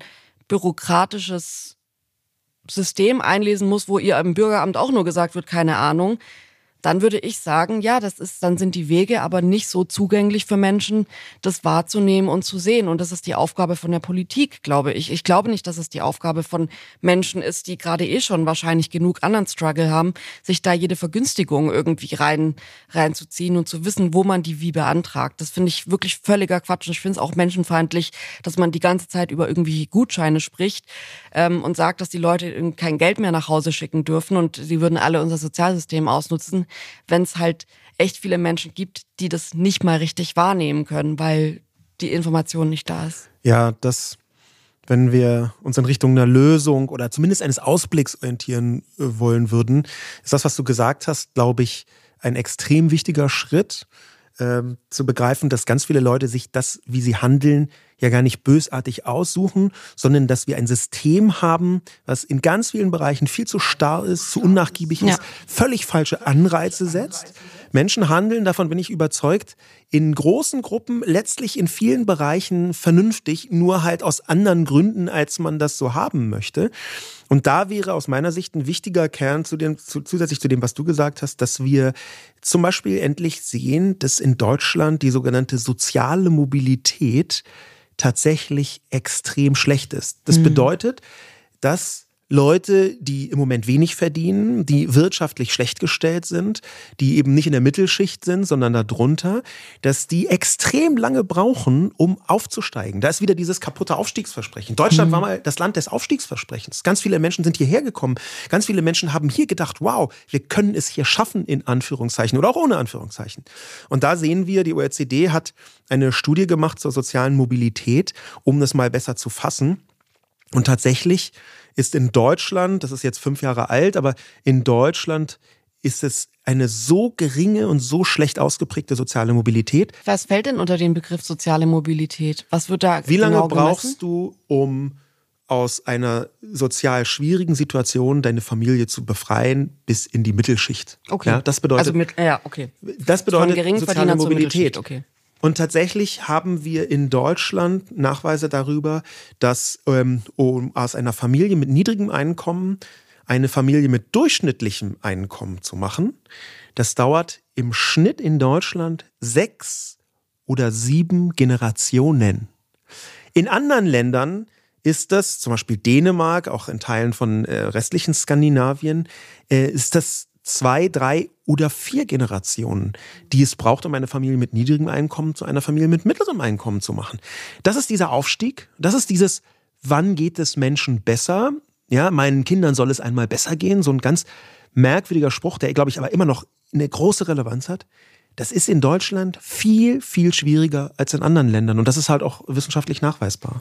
bürokratisches System einlesen muss, wo ihr im Bürgeramt auch nur gesagt wird, keine Ahnung, dann würde ich sagen, ja, dann sind die Wege aber nicht so zugänglich für Menschen, das wahrzunehmen und zu sehen. Und das ist die Aufgabe von der Politik, glaube ich. Ich glaube nicht, dass es die Aufgabe von Menschen ist, die gerade schon wahrscheinlich genug anderen Struggle haben, sich da jede Vergünstigung irgendwie reinzuziehen und zu wissen, wo man die wie beantragt. Das finde ich wirklich völliger Quatsch. Und ich finde es auch menschenfeindlich, dass man die ganze Zeit über irgendwie Gutscheine spricht und sagt, dass die Leute kein Geld mehr nach Hause schicken dürfen und sie würden alle unser Sozialsystem ausnutzen, wenn es halt echt viele Menschen gibt, die das nicht mal richtig wahrnehmen können, weil die Information nicht da ist. Ja, wenn wir uns in Richtung einer Lösung oder zumindest eines Ausblicks orientieren wollen würden, ist das, was du gesagt hast, glaube ich, ein extrem wichtiger Schritt, zu begreifen, dass ganz viele Leute sich das, wie sie handeln, ja gar nicht bösartig aussuchen, sondern dass wir ein System haben, was in ganz vielen Bereichen viel zu starr ist, zu unnachgiebig ist, völlig falsche Anreize setzt. Menschen handeln, davon bin ich überzeugt, in großen Gruppen letztlich in vielen Bereichen vernünftig, nur halt aus anderen Gründen, als man das so haben möchte. Und da wäre aus meiner Sicht ein wichtiger Kern zusätzlich zu dem, was du gesagt hast, dass wir zum Beispiel endlich sehen, dass in Deutschland die sogenannte soziale Mobilität tatsächlich extrem schlecht ist. Das bedeutet, dass Leute, die im Moment wenig verdienen, die wirtschaftlich schlecht gestellt sind, die eben nicht in der Mittelschicht sind, sondern darunter, dass die extrem lange brauchen, um aufzusteigen. Da ist wieder dieses kaputte Aufstiegsversprechen. Deutschland war mal das Land des Aufstiegsversprechens. Ganz viele Menschen sind hierher gekommen. Ganz viele Menschen haben hier gedacht, wow, wir können es hier schaffen, in Anführungszeichen oder auch ohne Anführungszeichen. Und da sehen wir, die OECD hat eine Studie gemacht zur sozialen Mobilität, um das mal besser zu fassen. Und tatsächlich ist in Deutschland, das ist jetzt 5 Jahre alt, aber in Deutschland ist es eine so geringe und so schlecht ausgeprägte soziale Mobilität. Was fällt denn unter den Begriff soziale Mobilität? Was wird da Wie lange genau brauchst du, um aus einer sozial schwierigen Situation deine Familie zu befreien bis in die Mittelschicht? Okay. Ja, das bedeutet, das bedeutet soziale Mobilität. Okay. Und tatsächlich haben wir in Deutschland Nachweise darüber, dass um aus einer Familie mit niedrigem Einkommen eine Familie mit durchschnittlichem Einkommen zu machen, das dauert im Schnitt in Deutschland 6 oder 7 Generationen. In anderen Ländern ist das, zum Beispiel Dänemark, auch in Teilen von restlichen Skandinavien, ist das 2, 3 oder 4 Generationen, die es braucht, um eine Familie mit niedrigem Einkommen zu einer Familie mit mittlerem Einkommen zu machen. Das ist dieser Aufstieg, das ist dieses, wann geht es Menschen besser? Ja, meinen Kindern soll es einmal besser gehen. So ein ganz merkwürdiger Spruch, der, glaube ich, aber immer noch eine große Relevanz hat. Das ist in Deutschland viel, viel schwieriger als in anderen Ländern. Und das ist halt auch wissenschaftlich nachweisbar.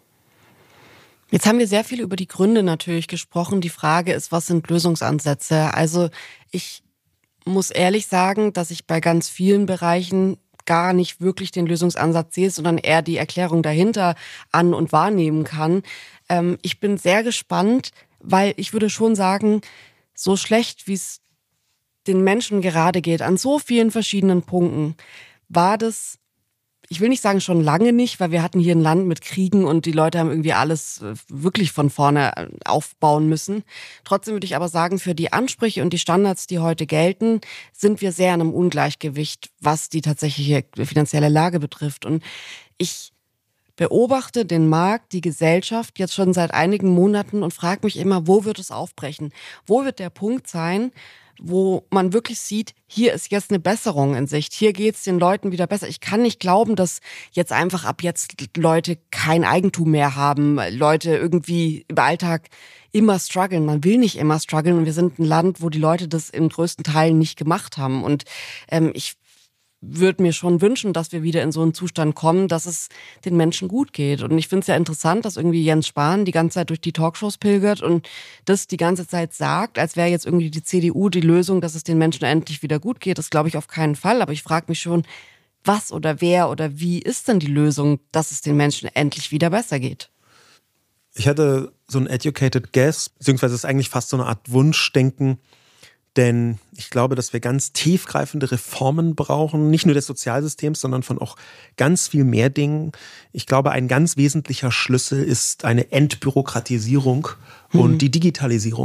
Jetzt haben wir sehr viel über die Gründe natürlich gesprochen. Die Frage ist, was sind Lösungsansätze? Also ich muss ehrlich sagen, dass ich bei ganz vielen Bereichen gar nicht wirklich den Lösungsansatz sehe, sondern eher die Erklärung dahinter an- und wahrnehmen kann. Ich bin sehr gespannt, weil ich würde schon sagen, so schlecht, wie es den Menschen gerade geht, an so vielen verschiedenen Punkten, war das, ich will nicht sagen schon lange nicht, weil wir hatten hier ein Land mit Kriegen und die Leute haben irgendwie alles wirklich von vorne aufbauen müssen. Trotzdem würde ich aber sagen, für die Ansprüche und die Standards, die heute gelten, sind wir sehr in einem Ungleichgewicht, was die tatsächliche finanzielle Lage betrifft. Und ich beobachte den Markt, die Gesellschaft jetzt schon seit einigen Monaten und frage mich immer, wo wird es aufbrechen? Wo wird der Punkt sein, wo man wirklich sieht, hier ist jetzt eine Besserung in Sicht, hier geht's den Leuten wieder besser. Ich kann nicht glauben, dass jetzt einfach ab jetzt Leute kein Eigentum mehr haben, Leute irgendwie im Alltag immer strugglen. Man will nicht immer strugglen und wir sind ein Land, wo die Leute das im größten Teil nicht gemacht haben. Und ich würde mir schon wünschen, dass wir wieder in so einen Zustand kommen, dass es den Menschen gut geht. Und ich finde es ja interessant, dass irgendwie Jens Spahn die ganze Zeit durch die Talkshows pilgert und das die ganze Zeit sagt, als wäre jetzt irgendwie die CDU die Lösung, dass es den Menschen endlich wieder gut geht. Das glaube ich auf keinen Fall. Aber ich frage mich schon, was oder wer oder wie ist denn die Lösung, dass es den Menschen endlich wieder besser geht? Ich hatte so ein educated guess, beziehungsweise es ist eigentlich fast so eine Art Wunschdenken. Denn ich glaube, dass wir ganz tiefgreifende Reformen brauchen, nicht nur des Sozialsystems, sondern von auch ganz viel mehr Dingen. Ich glaube, ein ganz wesentlicher Schlüssel ist eine Entbürokratisierung und die Digitalisierung.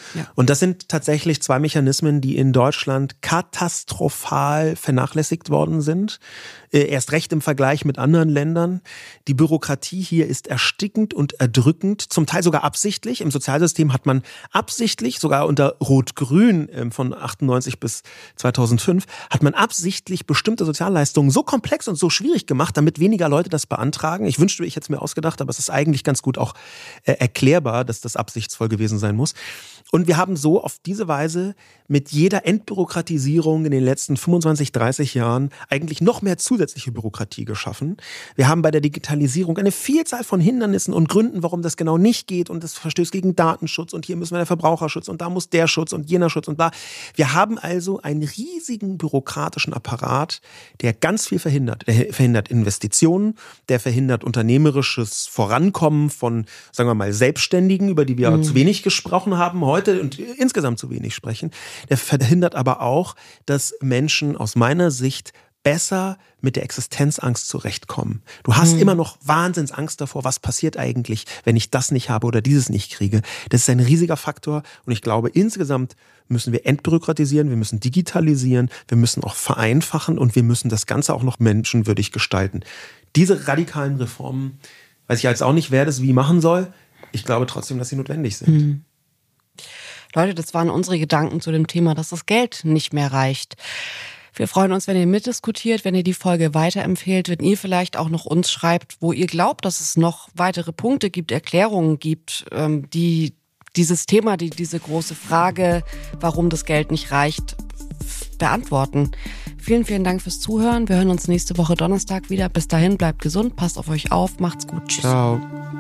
Ja. Und das sind tatsächlich zwei Mechanismen, die in Deutschland katastrophal vernachlässigt worden sind. Erst recht im Vergleich mit anderen Ländern. Die Bürokratie hier ist erstickend und erdrückend, zum Teil sogar absichtlich. Im Sozialsystem hat man absichtlich, sogar unter Rot-Grün von 98 bis 2005, hat man absichtlich bestimmte Sozialleistungen so komplex und so schwierig gemacht, damit weniger Leute das beantragen. Ich wünschte, ich hätte es mir ausgedacht, aber es ist eigentlich ganz gut auch erklärbar, dass das absichtsvoll gewesen sein muss. Und wir haben so auf diese Weise mit jeder Entbürokratisierung in den letzten 25, 30 Jahren eigentlich noch mehr zusätzliche Bürokratie geschaffen. Wir haben bei der Digitalisierung eine Vielzahl von Hindernissen und Gründen, warum das genau nicht geht, und das verstößt gegen Datenschutz und hier müssen wir der Verbraucherschutz und da muss der Schutz und jener Schutz und bla. Wir haben also einen riesigen bürokratischen Apparat, der ganz viel verhindert. Der verhindert Investitionen, der verhindert unternehmerisches Vorankommen von, sagen wir mal, Selbstständigen, über die wir zu wenig gesprochen haben heute und insgesamt zu wenig sprechen. Der verhindert aber auch, dass Menschen aus meiner Sicht besser mit der Existenzangst zurechtkommen. Du hast immer noch Wahnsinnsangst davor, was passiert eigentlich, wenn ich das nicht habe oder dieses nicht kriege. Das ist ein riesiger Faktor und ich glaube, insgesamt müssen wir entbürokratisieren, wir müssen digitalisieren, wir müssen auch vereinfachen und wir müssen das Ganze auch noch menschenwürdig gestalten. Diese radikalen Reformen, weiß ich jetzt auch nicht, wer das wie machen soll. Ich glaube trotzdem, dass sie notwendig sind. Leute, das waren unsere Gedanken zu dem Thema, dass das Geld nicht mehr reicht. Wir freuen uns, wenn ihr mitdiskutiert, wenn ihr die Folge weiterempfehlt, wenn ihr vielleicht auch noch uns schreibt, wo ihr glaubt, dass es noch weitere Punkte gibt, Erklärungen gibt, die dieses Thema, diese große Frage, warum das Geld nicht reicht, beantworten. Vielen, vielen Dank fürs Zuhören. Wir hören uns nächste Woche Donnerstag wieder. Bis dahin, bleibt gesund, passt auf euch auf, macht's gut. Tschüss. Ciao.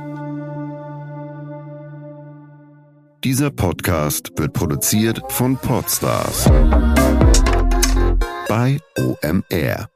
Dieser Podcast wird produziert von Podstars bei OMR.